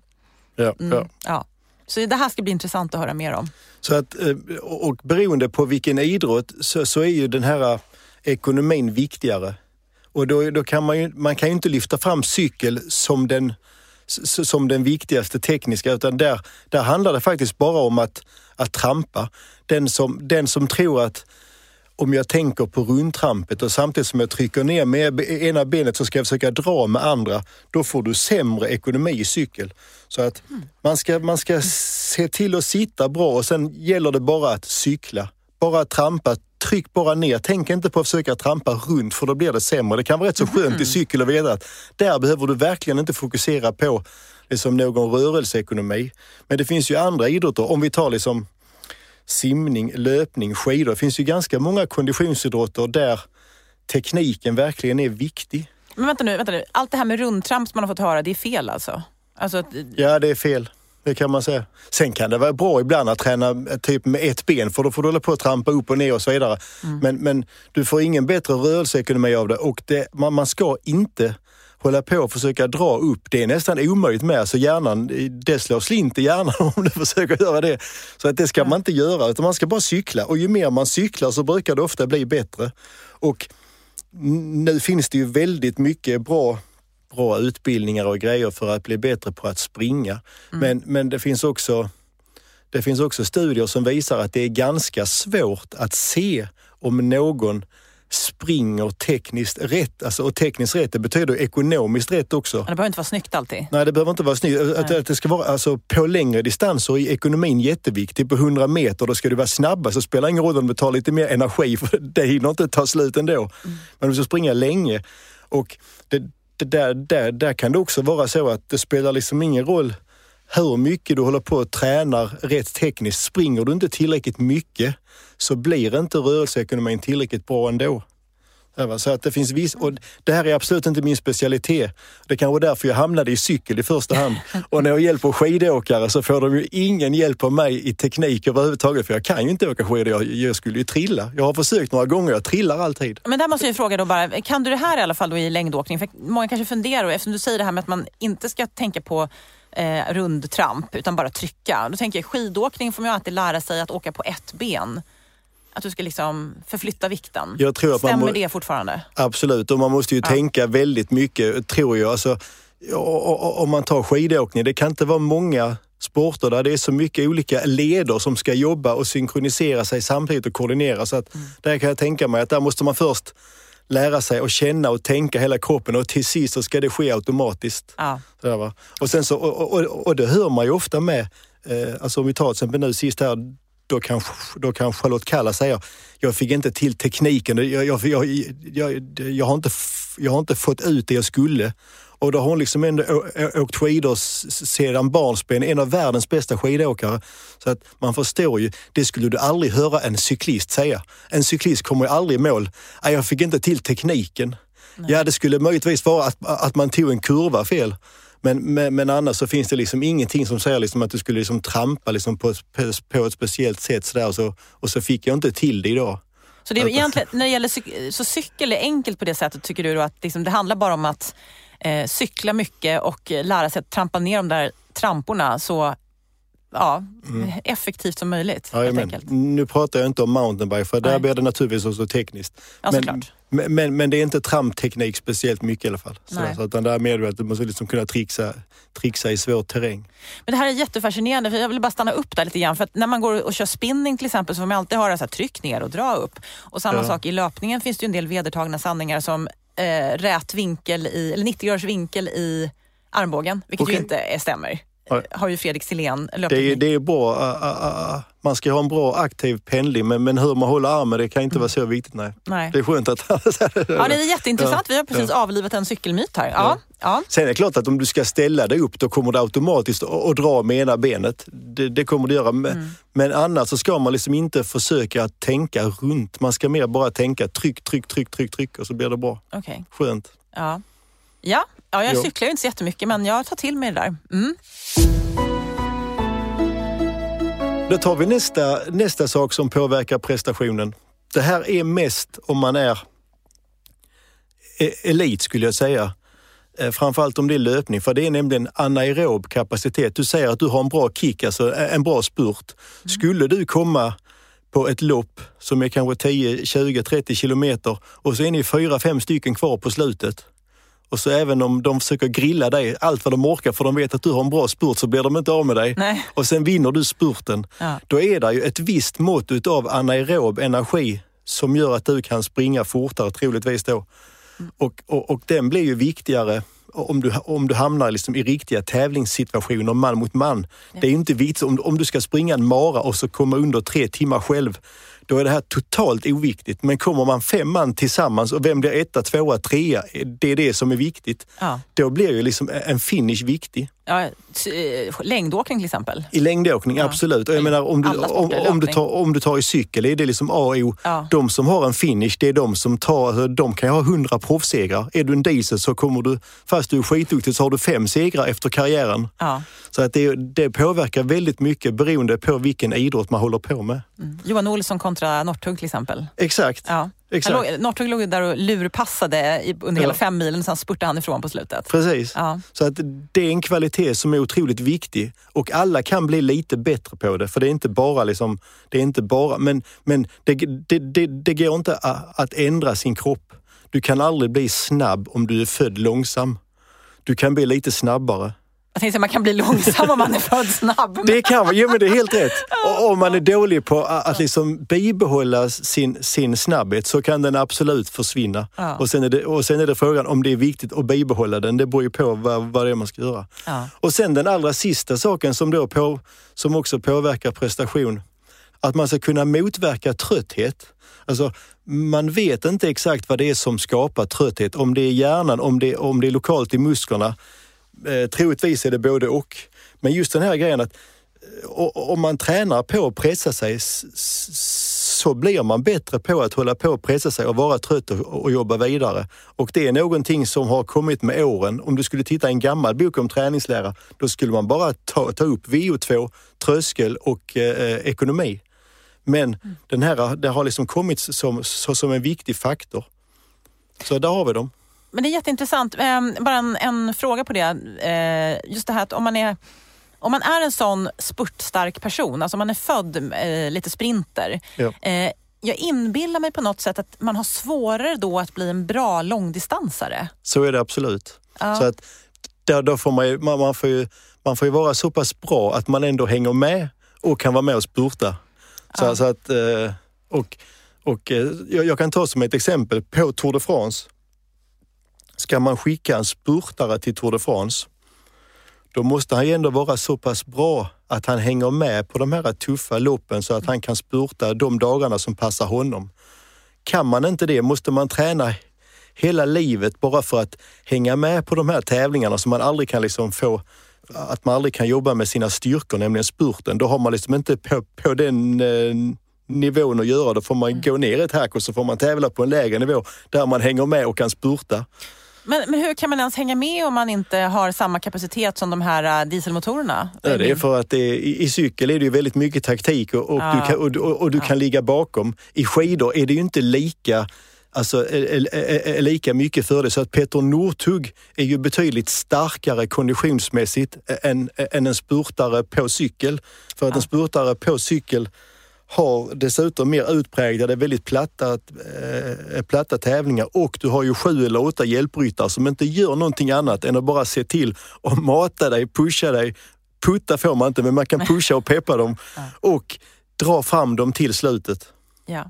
Ja. Så det här ska bli intressant att höra mer om. Så att, och beroende på vilken idrott så är ju den här ekonomin viktigare. Och då kan man kan ju inte lyfta fram cykel som den viktigaste tekniska, utan där handlar det faktiskt bara om att trampa. Den som tror att om jag tänker på rundtrampet och samtidigt som jag trycker ner med ena benet så ska jag försöka dra med andra, då får du sämre ekonomi i cykel. Så att man ska se till att sitta bra och sen gäller det bara att cykla. Bara trampa, tryck bara ner. Tänk inte på att försöka trampa runt, för då blir det sämre. Det kan vara rätt så skönt i cykel att veta att där behöver du verkligen inte fokusera på liksom någon rörelseekonomi. Men det finns ju andra idrotter. Om vi tar liksom simning, löpning, skidor. Det finns ju ganska många konditionsidrotter där tekniken verkligen är viktig. Men vänta nu. Allt det här med rundtramp som man har fått höra, det är fel alltså? Ja, det är fel. Det kan man säga. Sen kan det vara bra ibland att träna typ med ett ben, för då får du hålla på att trampa upp och ner och så vidare. Men du får ingen bättre rörelseekonomi av det, och man ska inte hålla på och försöka dra upp. Det är nästan omöjligt med, så hjärnan, det slår slint i hjärnan om du försöker göra det. Så att det ska man inte göra, utan man ska bara cykla. Och ju mer man cyklar så brukar det ofta bli bättre. Och nu finns det ju väldigt mycket bra utbildningar och grejer för att bli bättre på att springa. Men det finns också studier som visar att det är ganska svårt att se om någon springer tekniskt rätt. Alltså, och tekniskt rätt, det betyder ekonomiskt rätt också. Men det behöver inte vara snyggt alltid. Nej, det behöver inte vara snyggt. Att det ska vara, alltså, på längre distanser är ekonomin jätteviktig. På 100 meter, då ska du vara snabbare, så spelar ingen roll om du tar lite mer energi, för det hinner inte ta slut ändå. Men du ska springa länge. Och där kan det också vara så att det spelar liksom ingen roll hur mycket du håller på att träna rätt tekniskt. Springer du inte tillräckligt mycket så blir inte rörelseekonomin tillräckligt bra ändå. Så att det finns och det här är absolut inte min specialitet. Det kan vara därför jag hamnade i cykel i första hand. Och när jag hjälper skidåkare så får de ju ingen hjälp av mig i teknik överhuvudtaget, för jag kan ju inte åka skidor. Jag skulle ju trilla. Jag har försökt några gånger, jag trillar alltid. Men där måste jag fråga då bara, kan du det här i alla fall då i längdåkning? För många kanske funderar, eftersom du säger det här med att man inte ska tänka på rundtramp utan bara trycka. Då tänker jag, skidåkning får man ju alltid lära sig att åka på ett ben. Att du ska liksom förflytta vikten. Jag tror att stämmer det fortfarande? Absolut, och man måste ju tänka väldigt mycket, tror jag. Alltså, om man tar skidåkning, det kan inte vara många sporter där det är så mycket olika leder som ska jobba och synkronisera sig samtidigt och koordinera. Så att där kan jag tänka mig att där måste man först lära sig att känna och tänka hela kroppen, och till sist så ska det ske automatiskt. Ja. Sådär, va? Och sen så, och det hör man ju ofta med, alltså om vi tar till exempel nu sist här, då kan Charlotte Kalla säga, jag fick inte till tekniken, jag har inte fått ut det jag skulle. Och då har hon liksom ändå åkt skidor sedan barnsben, en av världens bästa skidåkare. Så att man förstår ju, det skulle du aldrig höra en cyklist säga. En cyklist kommer ju aldrig i mål. Jag fick inte till tekniken. Nej. Ja, det skulle möjligtvis vara att man tog en kurva fel. Men annars så finns det liksom ingenting som säger liksom att du skulle liksom trampa liksom på ett speciellt sätt sådär, och så fick jag inte till det idag. Så det är egentligen, när det gäller så cykel är enkelt på det sättet, tycker du då att liksom, det handlar bara om att cykla mycket och lära sig att trampa ner de där tramporna så effektivt som möjligt. Ja, nu pratar jag inte om mountainbike, för där blir det naturligtvis också tekniskt. Ja, men det är inte trampteknik speciellt mycket i alla fall. Så att där är med att du måste liksom kunna trixa i svår terräng. Men det här är jättefascinerande, för jag vill bara stanna upp där lite grann. För att när man går och kör spinning till exempel så får man alltid höra så här, tryck ner och dra upp. Och samma sak i löpningen finns det ju en del vedertagna sanningar som rät vinkel eller 90 graders vinkel i armbågen, vilket ju inte stämmer. Har ju Fredrik Silén löpteknik. Det är bra. Man ska ha en bra aktiv pendling, men hur man håller armen, det kan inte vara så viktigt. Nej. Det är skönt att... Ja, det är jätteintressant. Vi har precis avlivat en cykelmyt här. Ja. Sen är det klart att om du ska ställa dig upp, då kommer det automatiskt att dra med ena benet. Det kommer det göra. Men annars så ska man liksom inte försöka tänka runt. Man ska mer bara tänka tryck och så blir det bra. Okay. Skönt. Ja, jag cyklar ju inte så jättemycket, men jag tar till mig det där. Då tar vi nästa sak som påverkar prestationen. Det här är mest om man är elit, skulle jag säga. Framförallt om det är löpning, för det är nämligen anaerob kapacitet. Du säger att du har en bra kick, alltså en bra spurt. Skulle du komma på ett lopp som är kanske 10, 20, 30 kilometer och så är ni 4-5 stycken kvar på slutet. Och så även om de försöker grilla dig allt vad de orkar, för de vet att du har en bra spurt, så blir de inte av med dig. Nej. Och sen vinner du spurten. Ja. Då är det ju ett visst mått av anaerob energi som gör att du kan springa fortare, troligtvis då. Och den blir ju viktigare om du hamnar liksom i riktiga tävlingssituationer man mot man. Ja. Det är ju inte viktigt om du ska springa en mara och så komma under 3 timmar själv. Då är det här totalt oviktigt. Men kommer man 5 man tillsammans och vem blir 1, 2, 3, det är det som är viktigt. Ja. Då blir ju liksom en finish viktig. Ja, längdåkning till exempel. I längdåkning, absolut. Och jag menar, om du tar i cykel, är det liksom A och O. Ja. De som har en finish, det är de som de kan ju ha 100 proffssegrar. Är du en diesel så kommer du, fast du är skitduktig, så har du 5 segrar efter karriären. Ja. Så att det påverkar väldigt mycket beroende på vilken idrott man håller på med. Johan Olsson kontra Northug till exempel. Exakt. Ja. Northug låg där och lurpassade under hela 5 milen, och sen spurtade han ifrån på slutet. Precis. Ja. Så att det är en kvalitet som är otroligt viktig, och alla kan bli lite bättre på det, för det är inte bara men det går inte att ändra sin kropp. Du kan aldrig bli snabb om du är född långsam. Du kan bli lite snabbare. Jag tänkte att man kan bli långsam om man är född snabb. Det kan man, men det är helt rätt. Och om man är dålig på att liksom bibehålla sin snabbhet, så kan den absolut försvinna. Ja. Och sen är det frågan om det är viktigt att bibehålla den. Det beror ju på vad det är man ska göra. Ja. Och sen den allra sista saken som också påverkar prestation, att man ska kunna motverka trötthet. Alltså, man vet inte exakt vad det är som skapar trötthet. Om det är hjärnan, om det är lokalt i musklerna. Troligtvis är det både och. Men just den här grejen att om man tränar på att pressa sig, så blir man bättre på att hålla på att pressa sig och vara trött och jobba vidare. Och det är någonting som har kommit med åren. Om du skulle titta i en gammal bok om träningslära, då skulle man bara ta upp VO2, tröskel och ekonomi. Men det har liksom kommit som en viktig faktor. Så där har vi dem. Men det är jätteintressant. Bara en fråga på det. Just det här att om man är en sån spurtstark person, alltså man är född lite sprinter. Ja. jag inbillar mig på något sätt att man har svårare då att bli en bra långdistansare. Så är det absolut. Ja. Så att då får man får ju vara så pass bra att man ändå hänger med och kan vara med och spurta. Så att, jag kan ta som ett exempel på Tour de France. Ska man skicka en spurtare till Tour de France, då måste han ju ändå vara så pass bra att han hänger med på de här tuffa loppen så att han kan spurta de dagarna som passar honom. Kan man inte det, måste man träna hela livet bara för att hänga med på de här tävlingarna som man aldrig kan liksom få, att man aldrig kan jobba med sina styrkor, nämligen spurten. Då har man liksom inte på den nivån att göra. Då får man gå ner ett hack och så får man tävla på en lägre nivå där man hänger med och kan spurta. Men hur kan man ens hänga med om man inte har samma kapacitet som de här dieselmotorerna? Ja, det är för att i cykel är det ju väldigt mycket taktik och du kan ligga bakom. I skidor är det ju inte lika mycket för det. Så att Petter Northug är ju betydligt starkare konditionsmässigt än en spurtare på cykel. För att en spurtare på cykel har dessutom mer utpräglade, väldigt platta tävlingar, och du har ju 7 eller 8 hjälpryttare som inte gör någonting annat än att bara se till att mata dig, pusha dig. Putta får man inte, men man kan pusha och peppa dem och dra fram dem till slutet. Ja.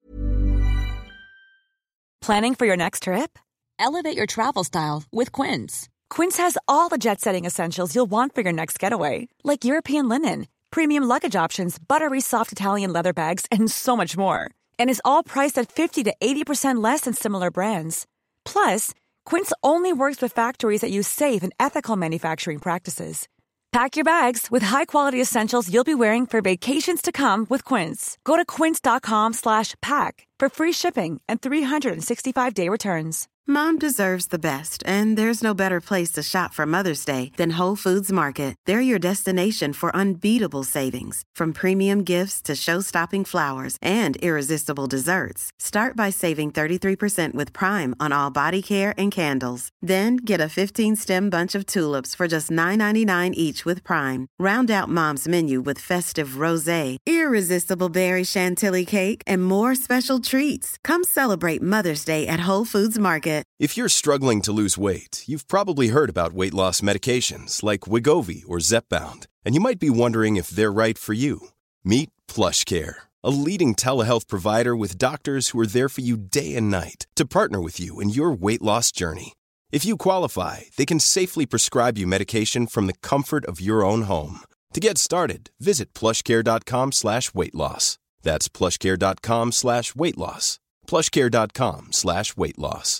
Planning for your next trip? Elevate your travel style with Quince. Quince has all the jet-setting essentials you'll want for your next getaway, like European linen, premium luggage options, buttery soft Italian leather bags, and so much more. And is all priced at 50 to 80% less than similar brands. Plus, Quince only works with factories that use safe and ethical manufacturing practices. Pack your bags with high-quality essentials you'll be wearing for vacations to come with Quince. Go to quince.com/pack for free shipping and 365-day returns. Mom deserves the best, and there's no better place to shop for Mother's Day than Whole Foods Market. They're your destination for unbeatable savings, from premium gifts to show-stopping flowers and irresistible desserts. Start by saving 33% with Prime on all body care and candles. Then get a 15-stem bunch of tulips for just $9.99 each with Prime. Round out Mom's menu with festive rosé, irresistible berry chantilly cake, and more special treats. Come celebrate Mother's Day at Whole Foods Market. If you're struggling to lose weight, you've probably heard about weight loss medications like Wegovy or Zepbound, and you might be wondering if they're right for you. Meet PlushCare, a leading telehealth provider with doctors who are there for you day and night to partner with you in your weight loss journey. If you qualify, they can safely prescribe you medication from the comfort of your own home. To get started, visit plushcare.com/weightloss. That's plushcare.com/weightloss. plushcare.com/weightloss.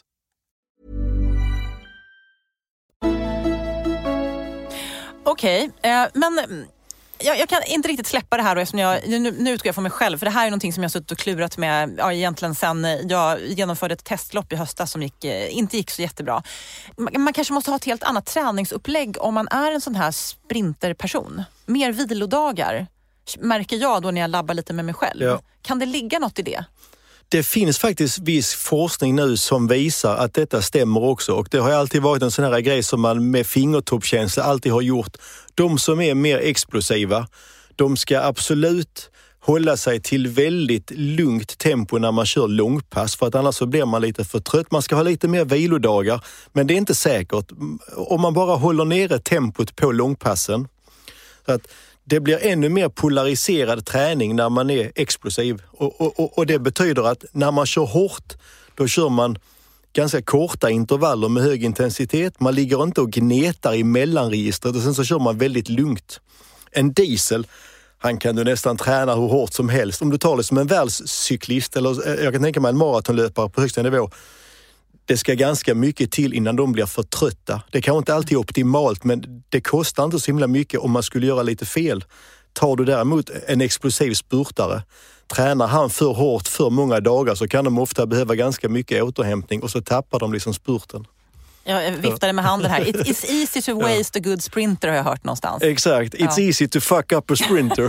Okej, men jag kan inte riktigt släppa det här, och eftersom nu utgår jag från mig själv, för det här är någonting som jag har suttit och klurat med egentligen sen jag genomförde ett testlopp i höstas som inte gick så jättebra. Man kanske måste ha ett helt annat träningsupplägg om man är en sån här sprinterperson. Mer vilodagar märker jag då när jag labbar lite med mig själv. Ja. Kan det ligga något i det? Det finns faktiskt viss forskning nu som visar att detta stämmer också, och det har alltid varit en sån här grej som man med fingertoppkänsla alltid har gjort. De som är mer explosiva, de ska absolut hålla sig till väldigt lugnt tempo när man kör långpass, för att annars så blir man lite för trött. Man ska ha lite mer vilodagar, men det är inte säkert. Om man bara håller nere tempot på långpassen, så att det blir ännu mer polariserad träning när man är explosiv. Och det betyder att när man kör hårt, då kör man ganska korta intervaller med hög intensitet. Man ligger inte och gnetar i mellanregistret, och sen så kör man väldigt lugnt. En diesel, han kan du nästan träna hur hårt som helst. Om du tar det som en världscyklist, eller jag kan tänka mig en maratonlöpare på högsta nivå, det ska ganska mycket till innan de blir för trötta. Det kan inte alltid optimalt, men det kostar inte så himla mycket om man skulle göra lite fel. Tar du däremot en explosiv spurtare, tränar han för hårt för många dagar, så kan de ofta behöva ganska mycket återhämtning, och så tappar de liksom spurten. Jag viftade med handen här. It's easy to waste a good sprinter, har jag hört någonstans. Exakt. It's easy to fuck up a sprinter.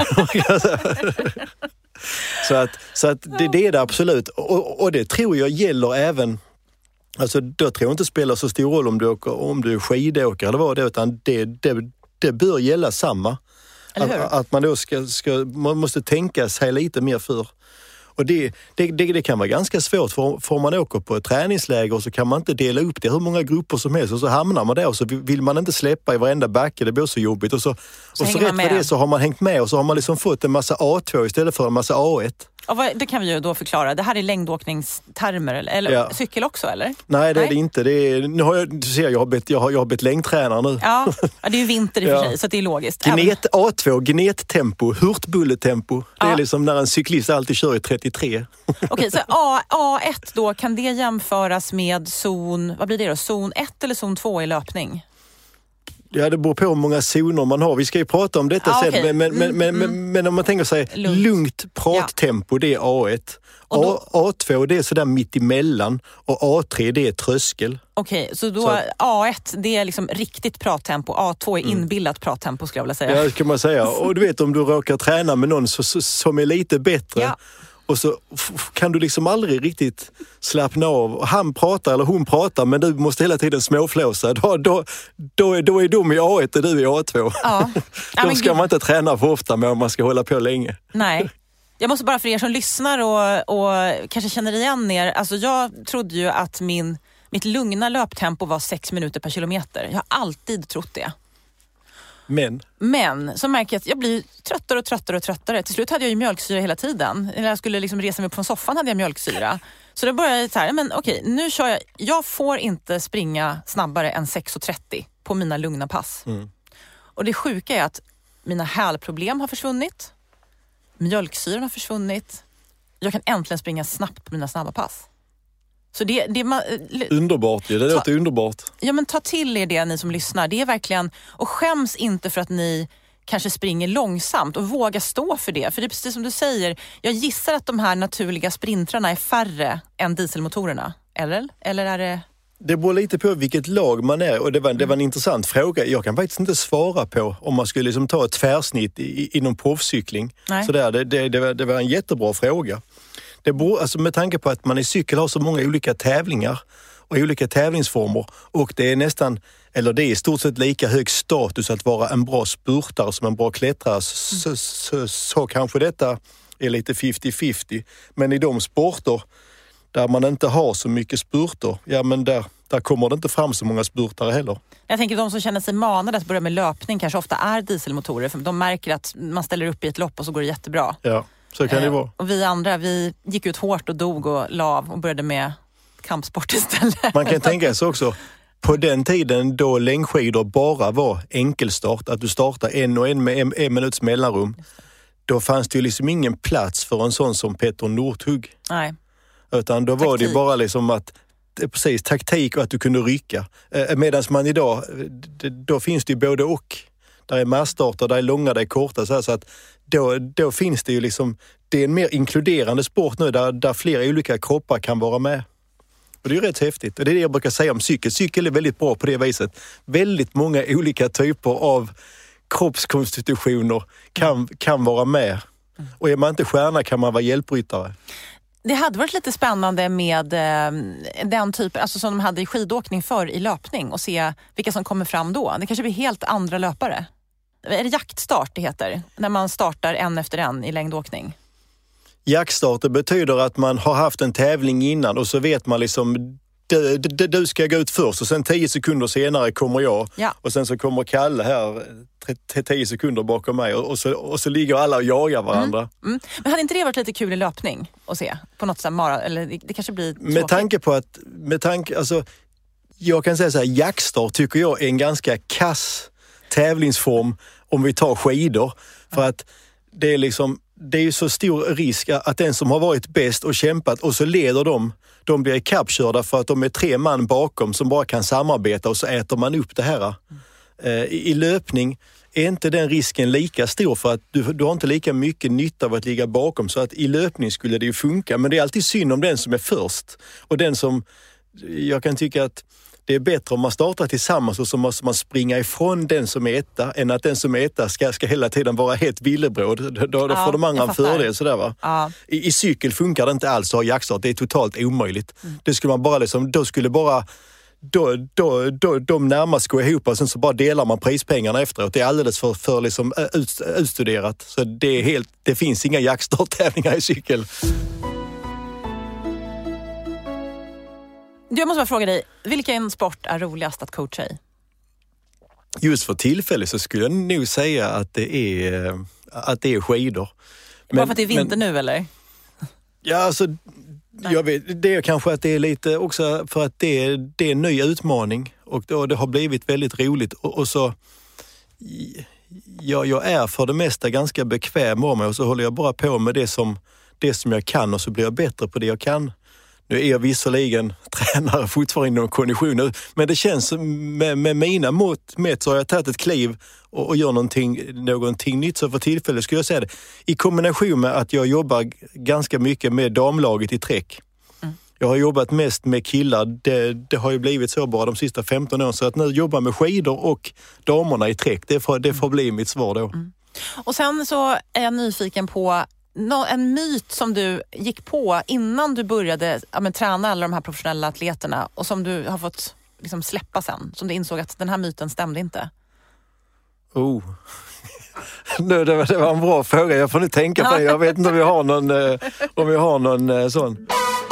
så att det är det absolut. Och det tror jag gäller även. Alltså, då tror jag inte det spelar så stor roll om du är skidåkare eller vad det är, utan det bör gälla samma. Att man då man måste tänka sig lite mer för. Och det kan vara ganska svårt för man åker på ett träningsläger och så kan man inte dela upp det hur många grupper som helst och så hamnar man där och så vill man inte släppa i varenda backe, det blir så jobbigt och så rätt för det så har man hängt med och så har man liksom fått en massa A2 istället för en massa A1. Och det kan vi ju då förklara. Det här är längdåkningstermer eller cykel också eller? Nej, det är det inte. Nu har jag har blivit längdtränare nu. Ja, det är ju vinter i och för sig så det är logiskt. A2, gnettempo, hurtbulletempo. Det är liksom när en cyklist alltid kör i 33. Okej, så A1 då, kan det jämföras med zon 1 eller zon 2 i löpning? Ja, det beror på hur många zoner man har. Vi ska ju prata om detta sen. Okay. Men om man tänker sig lugnt prattempo, det är A1. A2 det är sådär mitt emellan och A3 det är tröskel. Okej, så då A1 det är liksom riktigt prattempo, A2 är inbillat prattempo skulle jag vilja säga. Ja, det kan man säga. Och du vet om du råkar träna med någon som är lite bättre och så kan du liksom aldrig riktigt slappna av. Han pratar eller hon pratar men du måste hela tiden småflåsa. Då är de i A1 och du i A2. Ja. De ska man inte träna för ofta med om man ska hålla på länge. Nej. Jag måste bara för er som lyssnar och kanske känner igen er. Alltså jag trodde ju att mitt lugna löptempo var 6 minuter per kilometer. Jag har alltid trott det. Men så märker jag att jag blir tröttare. Till slut hade jag ju mjölksyra hela tiden. När jag skulle liksom resa mig upp från soffan hade jag mjölksyra. Så då började jag så här, men okej, nu kör jag. Jag får inte springa snabbare än 6:30 på mina lugna pass. Och det sjuka är att mina hälproblem har försvunnit. Mjölksyran har försvunnit. Jag kan äntligen springa snabbt på mina snabba pass. Så det underbart, det låter underbart. Ja, men ta till er det ni som lyssnar. Det är verkligen, och skäms inte för att ni kanske springer långsamt och våga stå för det. För det är precis som du säger, jag gissar att de här naturliga sprintrarna är färre än dieselmotorerna. Eller är det... Det beror lite på vilket lag man är och det var en intressant fråga. Jag kan faktiskt inte svara på om man skulle liksom ta ett tvärsnitt inom proffscykling. Så det var en jättebra fråga. Det beror, alltså med tanke på att man i cykel har så många olika tävlingar och olika tävlingsformer och det är i stort sett lika hög status att vara en bra spurtare som en bra klättrare så kanske detta är lite 50-50. Men i de sporter där man inte har så mycket spurter, ja men där kommer det inte fram så många spurtare heller. Jag tänker de som känner sig manade att börja med löpning kanske ofta är dieselmotorer för de märker att man ställer upp i ett lopp och så går det jättebra. Ja. Så kan det vara. Och vi andra, vi gick ut hårt och dog och lav och började med kampsport istället. Man kan tänka sig också, på den tiden då längdskidor bara var enkelstart, att du startar en med en minuts mellanrum, då fanns det ju liksom ingen plats för en sån som Petter Northug. Nej. Utan då var det bara liksom att, precis, taktik och att du kunde rycka. Medan man idag, då finns det ju både och. Där är massstarter, där är långa, där är korta. Så att då finns det ju liksom, det är en mer inkluderande sport nu där flera olika kroppar kan vara med. Och det är ju rätt häftigt. Och det är det jag brukar säga om cykel. Cykel är väldigt bra på det viset. Väldigt många olika typer av kroppskonstitutioner kan vara med. Och är man inte stjärna kan man vara hjälpryttare. Det hade varit lite spännande med den typen, alltså som de hade i skidåkning för i löpning och se vilka som kommer fram då. Det kanske blir helt andra löpare. Är det jaktstart det heter? När man startar en efter en i längdåkning? Jaktstart betyder att man har haft en tävling innan och så vet man liksom du ska gå ut först och sen 10 sekunder senare kommer jag. Ja. Och sen så kommer Kalle här 10 sekunder bakom mig och så ligger alla och jagar varandra. Men hade inte det varit lite kul i löpning att se? På något sätt eller det kanske blir med tanke alltså jag kan säga så här, jaktstart tycker jag är en ganska kass tävlingsform om vi tar skidor. För att det är ju så stor risk att den som har varit bäst och kämpat och så leder de blir kappkörda för att de är 3 man bakom som bara kan samarbeta och så äter man upp det här. I löpning är inte den risken lika stor för att du har inte lika mycket nytta av att ligga bakom, så att i löpning skulle det ju funka, men det är alltid synd om den som är först och den som, jag kan tycka att det är bättre om man startar tillsammans och så måste man springa ifrån den som är etta än att den som är etta ska hela tiden vara helt villebråd. Då får de andra en fördel sådär va. Ja. I cykel funkar det inte alls att ha jaktstart, det är totalt omöjligt. Det skulle man bara liksom, då skulle bara de närmast gå ihop och sen så bara delar man prispengarna efteråt. Det är alldeles för liksom utstuderat. Så det finns inga jaktstart-tävlingar i cykel. Jag måste bara fråga dig, vilken sport är roligast att coacha i? Just för tillfället så skulle jag nog säga att det är skidor. Bara för att det är vinter nu, eller? Ja, alltså, jag vet, det är kanske att det är lite också för att det är en ny utmaning och då det har blivit väldigt roligt. Och så, jag är för det mesta ganska bekväm av mig och så håller jag bara på med det som jag kan och så blir jag bättre på det jag kan. Nu är jag visserligen tränare fortfarande inom kondition, men det känns med mina mått mätt så har jag tagit ett kliv och gör någonting nytt. Så för tillfället skulle jag säga det. I kombination med att jag jobbar ganska mycket med damlaget i träck. Jag har jobbat mest med killar. Det har ju blivit så bara de sista 15 åren. Så att nu jobba med skidor och damerna i träck, det får bli mitt svar då. Och sen så är jag nyfiken på en myt som du gick på innan du började träna alla de här professionella atleterna och som du har fått liksom släppa sen. Som du insåg att den här myten stämde inte. Det var en bra fråga. Jag får nu tänka på det. Jag vet inte om vi har någon sån.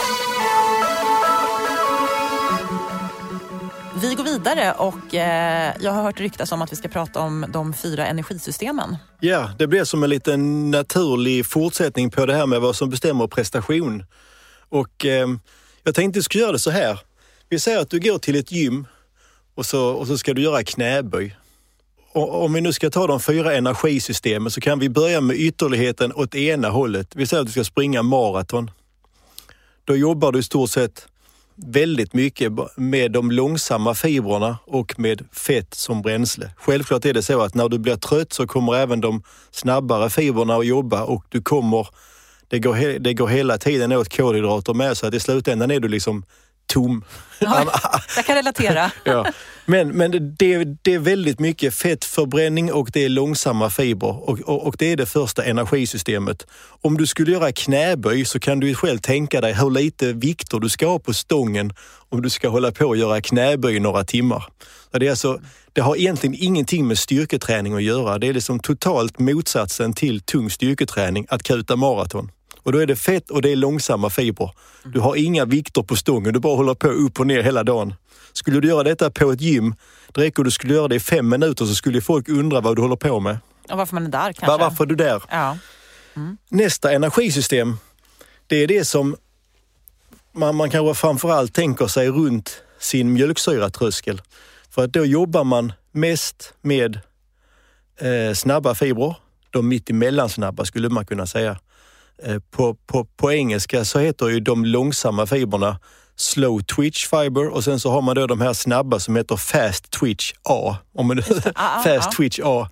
Vi går vidare och jag har hört ryktas om att vi ska prata om de 4 energisystemen. Ja, det blir som en liten naturlig fortsättning på det här med vad som bestämmer prestation. Och jag tänkte att jag skulle göra det så här. Vi säger att du går till ett gym och så ska du göra knäböj. Och om vi nu ska ta de 4 energisystemen så kan vi börja med ytterligheten åt ena hållet. Vi säger att du ska springa maraton. Då jobbar du i stort sett väldigt mycket med de långsamma fibrerna och med fett som bränsle. Självklart är det så att när du blir trött så kommer även de snabbare fibrerna att jobba och det går hela tiden åt kolhydrater med så att i slutändan är du liksom tom. Ja, jag kan relatera. Ja. Men det är väldigt mycket fettförbränning och det är långsamma fibrer och det är det första energisystemet. Om du skulle göra knäböj så kan du själv tänka dig hur lite vikter du ska ha på stången om du ska hålla på och göra knäböj några timmar. Det har egentligen ingenting med styrketräning att göra. Det är liksom totalt motsatsen till tung styrketräning att kuta maraton. Och då är det fett och det är långsamma fibrer. Du har inga vikter på stången, du bara håller på upp och ner hela dagen. Skulle du göra detta på ett gym, det räcker du skulle göra det i 5 minuter så skulle folk undra vad du håller på med. Och varför man är där kanske. Varför är du där? Ja. Nästa energisystem, det är det som man kanske framförallt tänker sig runt sin mjölksyratröskel. För att då jobbar man mest med snabba fibrer, de mitt emellan snabba skulle man kunna säga. På engelska så heter ju de långsamma fibrerna slow twitch fiber och sen så har man då de här snabba som heter fast twitch A. Fast twitch A.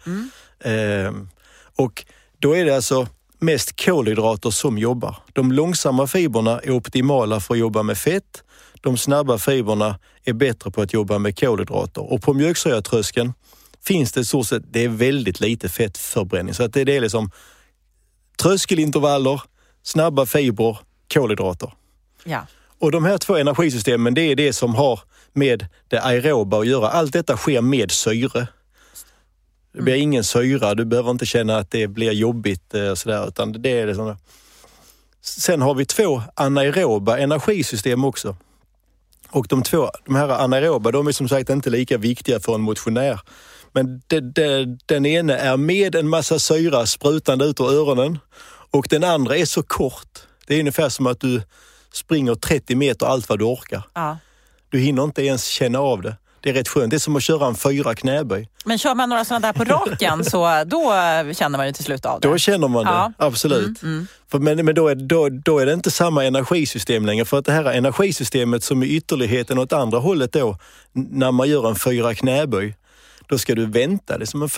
Och då är det alltså mest kolhydrater som jobbar. De långsamma fibrerna är optimala för att jobba med fett. De snabba fibrerna är bättre på att jobba med kolhydrater. Och på mjölksyratröskeln finns det så att det är väldigt lite fettförbränning. Så att det är liksom tröskelintervaller, snabba fibrer, kolhydrater. Ja. Och de här 2 energisystemen, det är det som har med det aeroba att göra. Allt detta sker med syre. Det blir ingen syra, du behöver inte känna att det blir jobbigt sådär, utan det är det sådär. Sen har vi 2 anaeroba energisystem också. Och de här anaeroba, de är som sagt inte lika viktiga för en motionär. Men den ena är med en massa syra sprutande ut ur öronen och den andra är så kort. Det är ungefär som att du springer 30 meter allt vad du orkar. Ja. Du hinner inte ens känna av det. Det är rätt skönt. Det är som att köra en 4 knäböj. Men kör man några sådana där på raken så då känner man ju till slut av det. Då känner man det, absolut. Men då är det inte samma energisystem längre. För att det här energisystemet som är ytterligheten åt andra hållet då, när man gör en 4 knäböj, då ska du vänta. Det är som en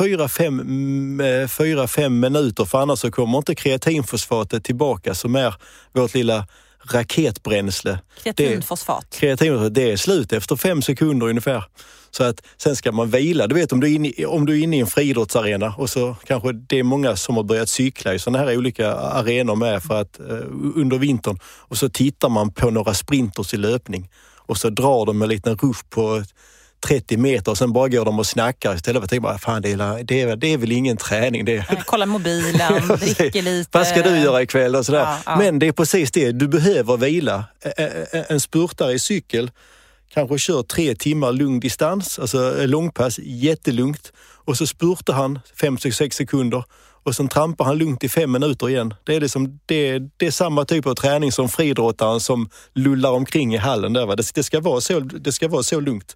4-5 minuter för annars så kommer inte kreatinfosfatet tillbaka som är vårt lilla raketbränsle. Kreatinfosfat. Det är slut efter 5 sekunder ungefär. Så att sen ska man vila. Du vet om du är inne i en friidrottsarena och så kanske det är många som har börjat cykla i sådana här olika arenor med för att under vintern och så tittar man på några sprinters i löpning och så drar de en liten rusch på 30 meter och sen bara går de och snackar istället för att tänka, fan det är väl ingen träning. Kolla mobilen, dricker lite. Vad ska du göra ikväll och sådär. Ja. Men det är precis det, du behöver vila. En spurtare i cykel kanske kör 3 timmar lugn distans, alltså långpass, jättelugnt. Och så spurtar han 5-6 sekunder och sen trampar han lugnt i 5 minuter igen. Det är samma typ av träning som friidrottaren som lullar omkring i hallen där. Va? Det ska vara så lugnt.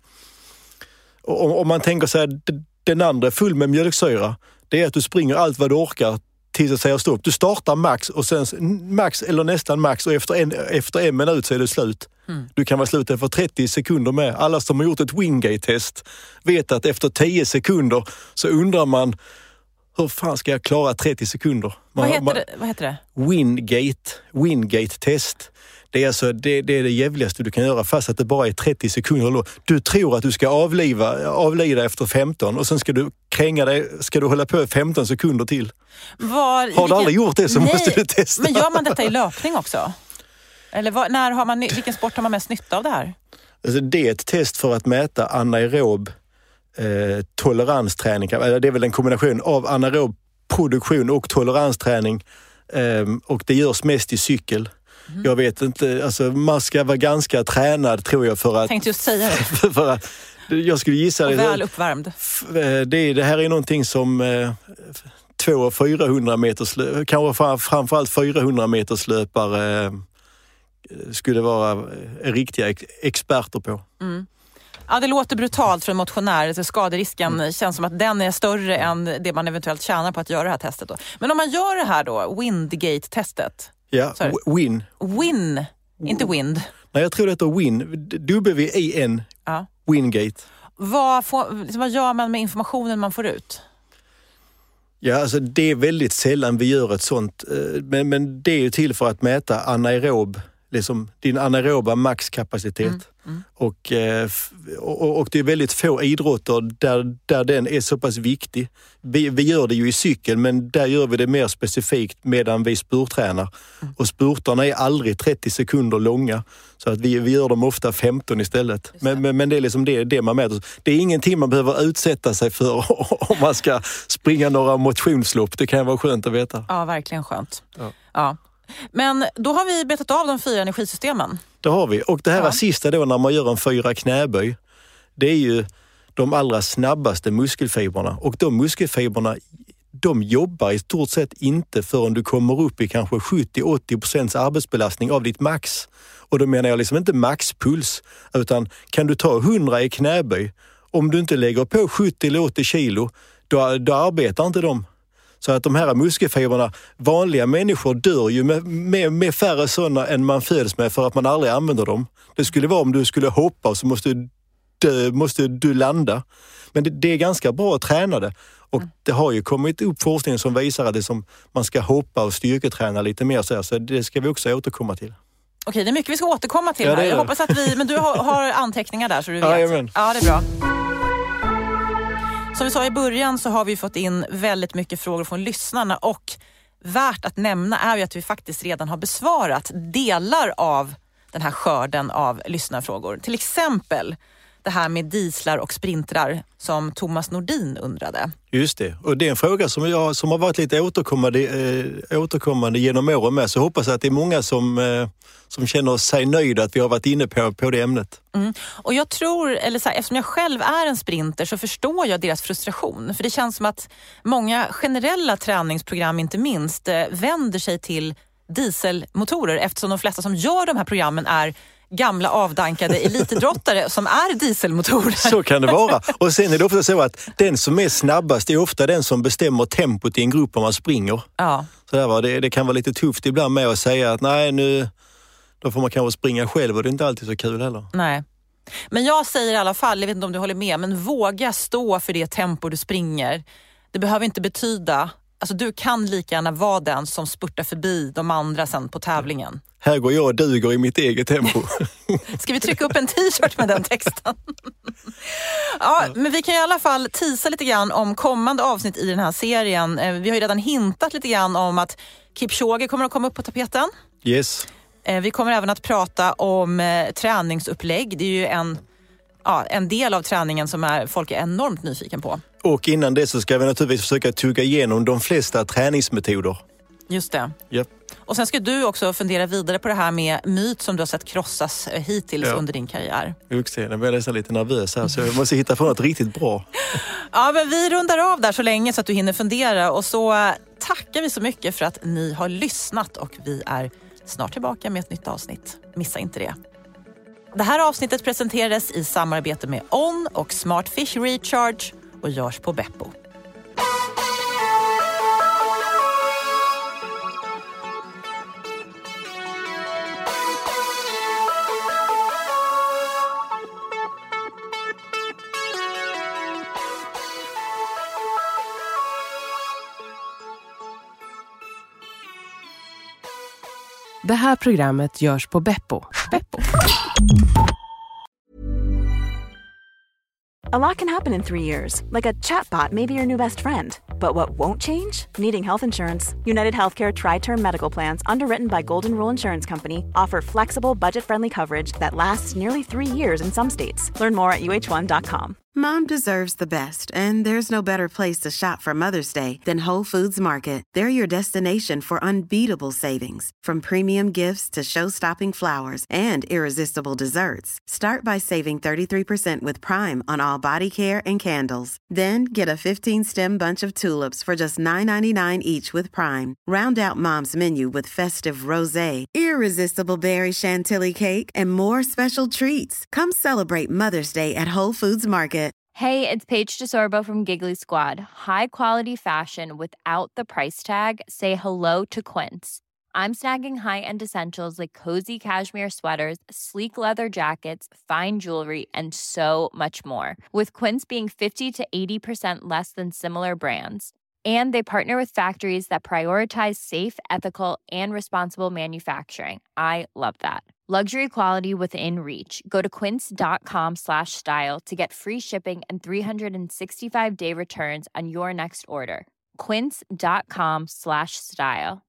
Och om man tänker sig att den andra är full med mjölksyra, det är att du springer allt vad du orkar tills det säger stopp. Du startar max och sen max eller nästan max och efter en minut så är det slut. Du kan vara slut efter 30 sekunder med. Alla som har gjort ett Wingate-test vet att efter 10 sekunder så undrar man, hur fan ska jag klara 30 sekunder? Vad heter det? Wingate-test. Det är alltså det jävligaste du kan göra fast att det bara är 30 sekunder. Du tror att du ska avlida efter 15 och sen ska du kränga dig, ska du hålla på 15 sekunder till. Har du aldrig gjort det så måste du testa. Men gör man detta i löpning också? Eller vilken sport har man mest nytta av det här? Alltså det är ett test för att mäta anaerob toleransträning. Det är väl en kombination av anaerob produktion och toleransträning. Och det görs mest i cykel. Jag vet inte, alltså man ska vara ganska tränad tror jag för att... Tänkte just säga det. för att jag skulle gissa... Och väl uppvärmd. Det här är någonting som 200-400 meters, kanske framförallt 400 meters löpare skulle vara riktiga experter på. Mm. Ja, det låter brutalt för en motionär. Så skaderisken känns som att den är större än det man eventuellt tjänar på att göra det här testet. Då. Men om man gör det här då, Wingate-testet. Ja, Win. Inte Wind. Nej, jag tror det heter Win. W-I-N. Ja. Wingate. Vad gör man med informationen man får ut? Ja, alltså det är väldigt sällan vi gör ett sånt. Men det är ju till för att mäta anaerob, liksom din anaeroba maxkapacitet. Och det är väldigt få idrotter där den är så pass viktig. Vi gör det ju i cykel, men där gör vi det mer specifikt medan vi spurtränar. Och spurtarna är aldrig 30 sekunder långa. Så att vi gör dem ofta 15 istället. Men det är liksom det man mäter. Det är ingenting man behöver utsätta sig för om man ska springa några motionslopp. Det kan vara skönt att veta. Ja, verkligen skönt. Ja. Men då har vi betat av de 4 energisystemen. Det har vi. Och det här sista då när man gör en 4 knäböj, det är ju de allra snabbaste muskelfibrerna. Och de muskelfibrerna, de jobbar i stort sett inte förrän du kommer upp i kanske 70-80% arbetsbelastning av ditt max. Och då menar jag liksom inte maxpuls, utan kan du ta 100 i knäböj, om du inte lägger på 70 eller 80 kilo, då arbetar inte de. Så att de här muskelfibrerna, vanliga människor dör ju med färre sådana än man föds med för att man aldrig använder dem. Det skulle vara om du skulle hoppa och så måste du landa. Men det är ganska bra att träna det. Och det har ju kommit upp forskning som visar att det som man ska hoppa och styrketräna lite mer så det ska vi också återkomma till. Okej, det är mycket vi ska återkomma till här. Jag hoppas att men du har anteckningar där så du vet. Jajamän. Ja, det är bra. Som vi sa i början så har vi fått in väldigt mycket frågor från lyssnarna och värt att nämna är ju att vi faktiskt redan har besvarat delar av den här skörden av lyssnarfrågor. Till exempel det här med dieslar och sprintrar som Thomas Nordin undrade. Just det, och det är en fråga som har varit lite återkommande genom åren med, så hoppas jag att det är många som känner sig nöjda att vi har varit inne på det ämnet. Och jag tror, eftersom jag själv är en sprinter så förstår jag deras frustration. För det känns som att många generella träningsprogram inte minst vänder sig till dieselmotorer eftersom de flesta som gör de här programmen är gamla avdankade elitidrottare som är dieselmotorer. Så kan det vara. Och sen är det ofta så att den som är snabbast är ofta den som bestämmer tempot i en grupp om man springer. Ja. Så det kan vara lite tufft ibland med att säga att nej, nu då får man kanske springa själv och det är inte alltid så kul heller. Nej. Men jag säger i alla fall, jag vet inte om du håller med, men våga stå för det tempo du springer. Det behöver inte betyda, alltså du kan lika gärna vara den som spurtar förbi de andra sen på tävlingen. Här går jag och duger i mitt eget tempo. Ska vi trycka upp en t-shirt med den texten? Ja, men vi kan i alla fall tisa lite grann om kommande avsnitt i den här serien. Vi har ju redan hintat lite grann om att Kipchoge kommer att komma upp på tapeten. Yes. Vi kommer även att prata om träningsupplägg. Det är ju en del av träningen som folk är enormt nyfiken på. Och innan det så ska vi naturligtvis försöka tugga igenom de flesta träningsmetoder. Just det. Yep. Och sen ska du också fundera vidare på det här med myt som du har sett krossas hittills under din karriär. Just det, jag blir nästan lite nervös här så jag måste hitta på något riktigt bra. Ja, men vi rundar av där så länge så att du hinner fundera. Och så tackar vi så mycket för att ni har lyssnat och vi är snart tillbaka med ett nytt avsnitt. Missa inte det. Det här avsnittet presenterades i samarbete med On och Smart Fish Recharge och görs på Beppo. Det här programmet görs på Beppo. A lot can happen in 3 years, like a chatbot may be your new best friend. But what won't change? Needing health insurance. United Healthcare Tri-Term Medical Plans, underwritten by Golden Rule Insurance Company, offer flexible, budget-friendly coverage that lasts nearly 3 years in some states. Learn more at uh1.com. Mom deserves the best, and there's no better place to shop for Mother's Day than Whole Foods Market. They're your destination for unbeatable savings, from premium gifts to show-stopping flowers and irresistible desserts. Start by saving 33% with Prime on all body care and candles. Then get a 15-stem bunch of tulips for just $9.99 each with Prime. Round out Mom's menu with festive rosé, irresistible berry chantilly cake, and more special treats. Come celebrate Mother's Day at Whole Foods Market. Hey, it's Paige DeSorbo from Giggly Squad. High quality fashion without the price tag. Say hello to Quince. I'm snagging high-end essentials like cozy cashmere sweaters, sleek leather jackets, fine jewelry, and so much more. With Quince being 50 to 80% less than similar brands. And they partner with factories that prioritize safe, ethical, and responsible manufacturing. I love that. Luxury quality within reach. Go to quince.com/style to get free shipping and 365-day returns on your next order. Quince.com/style.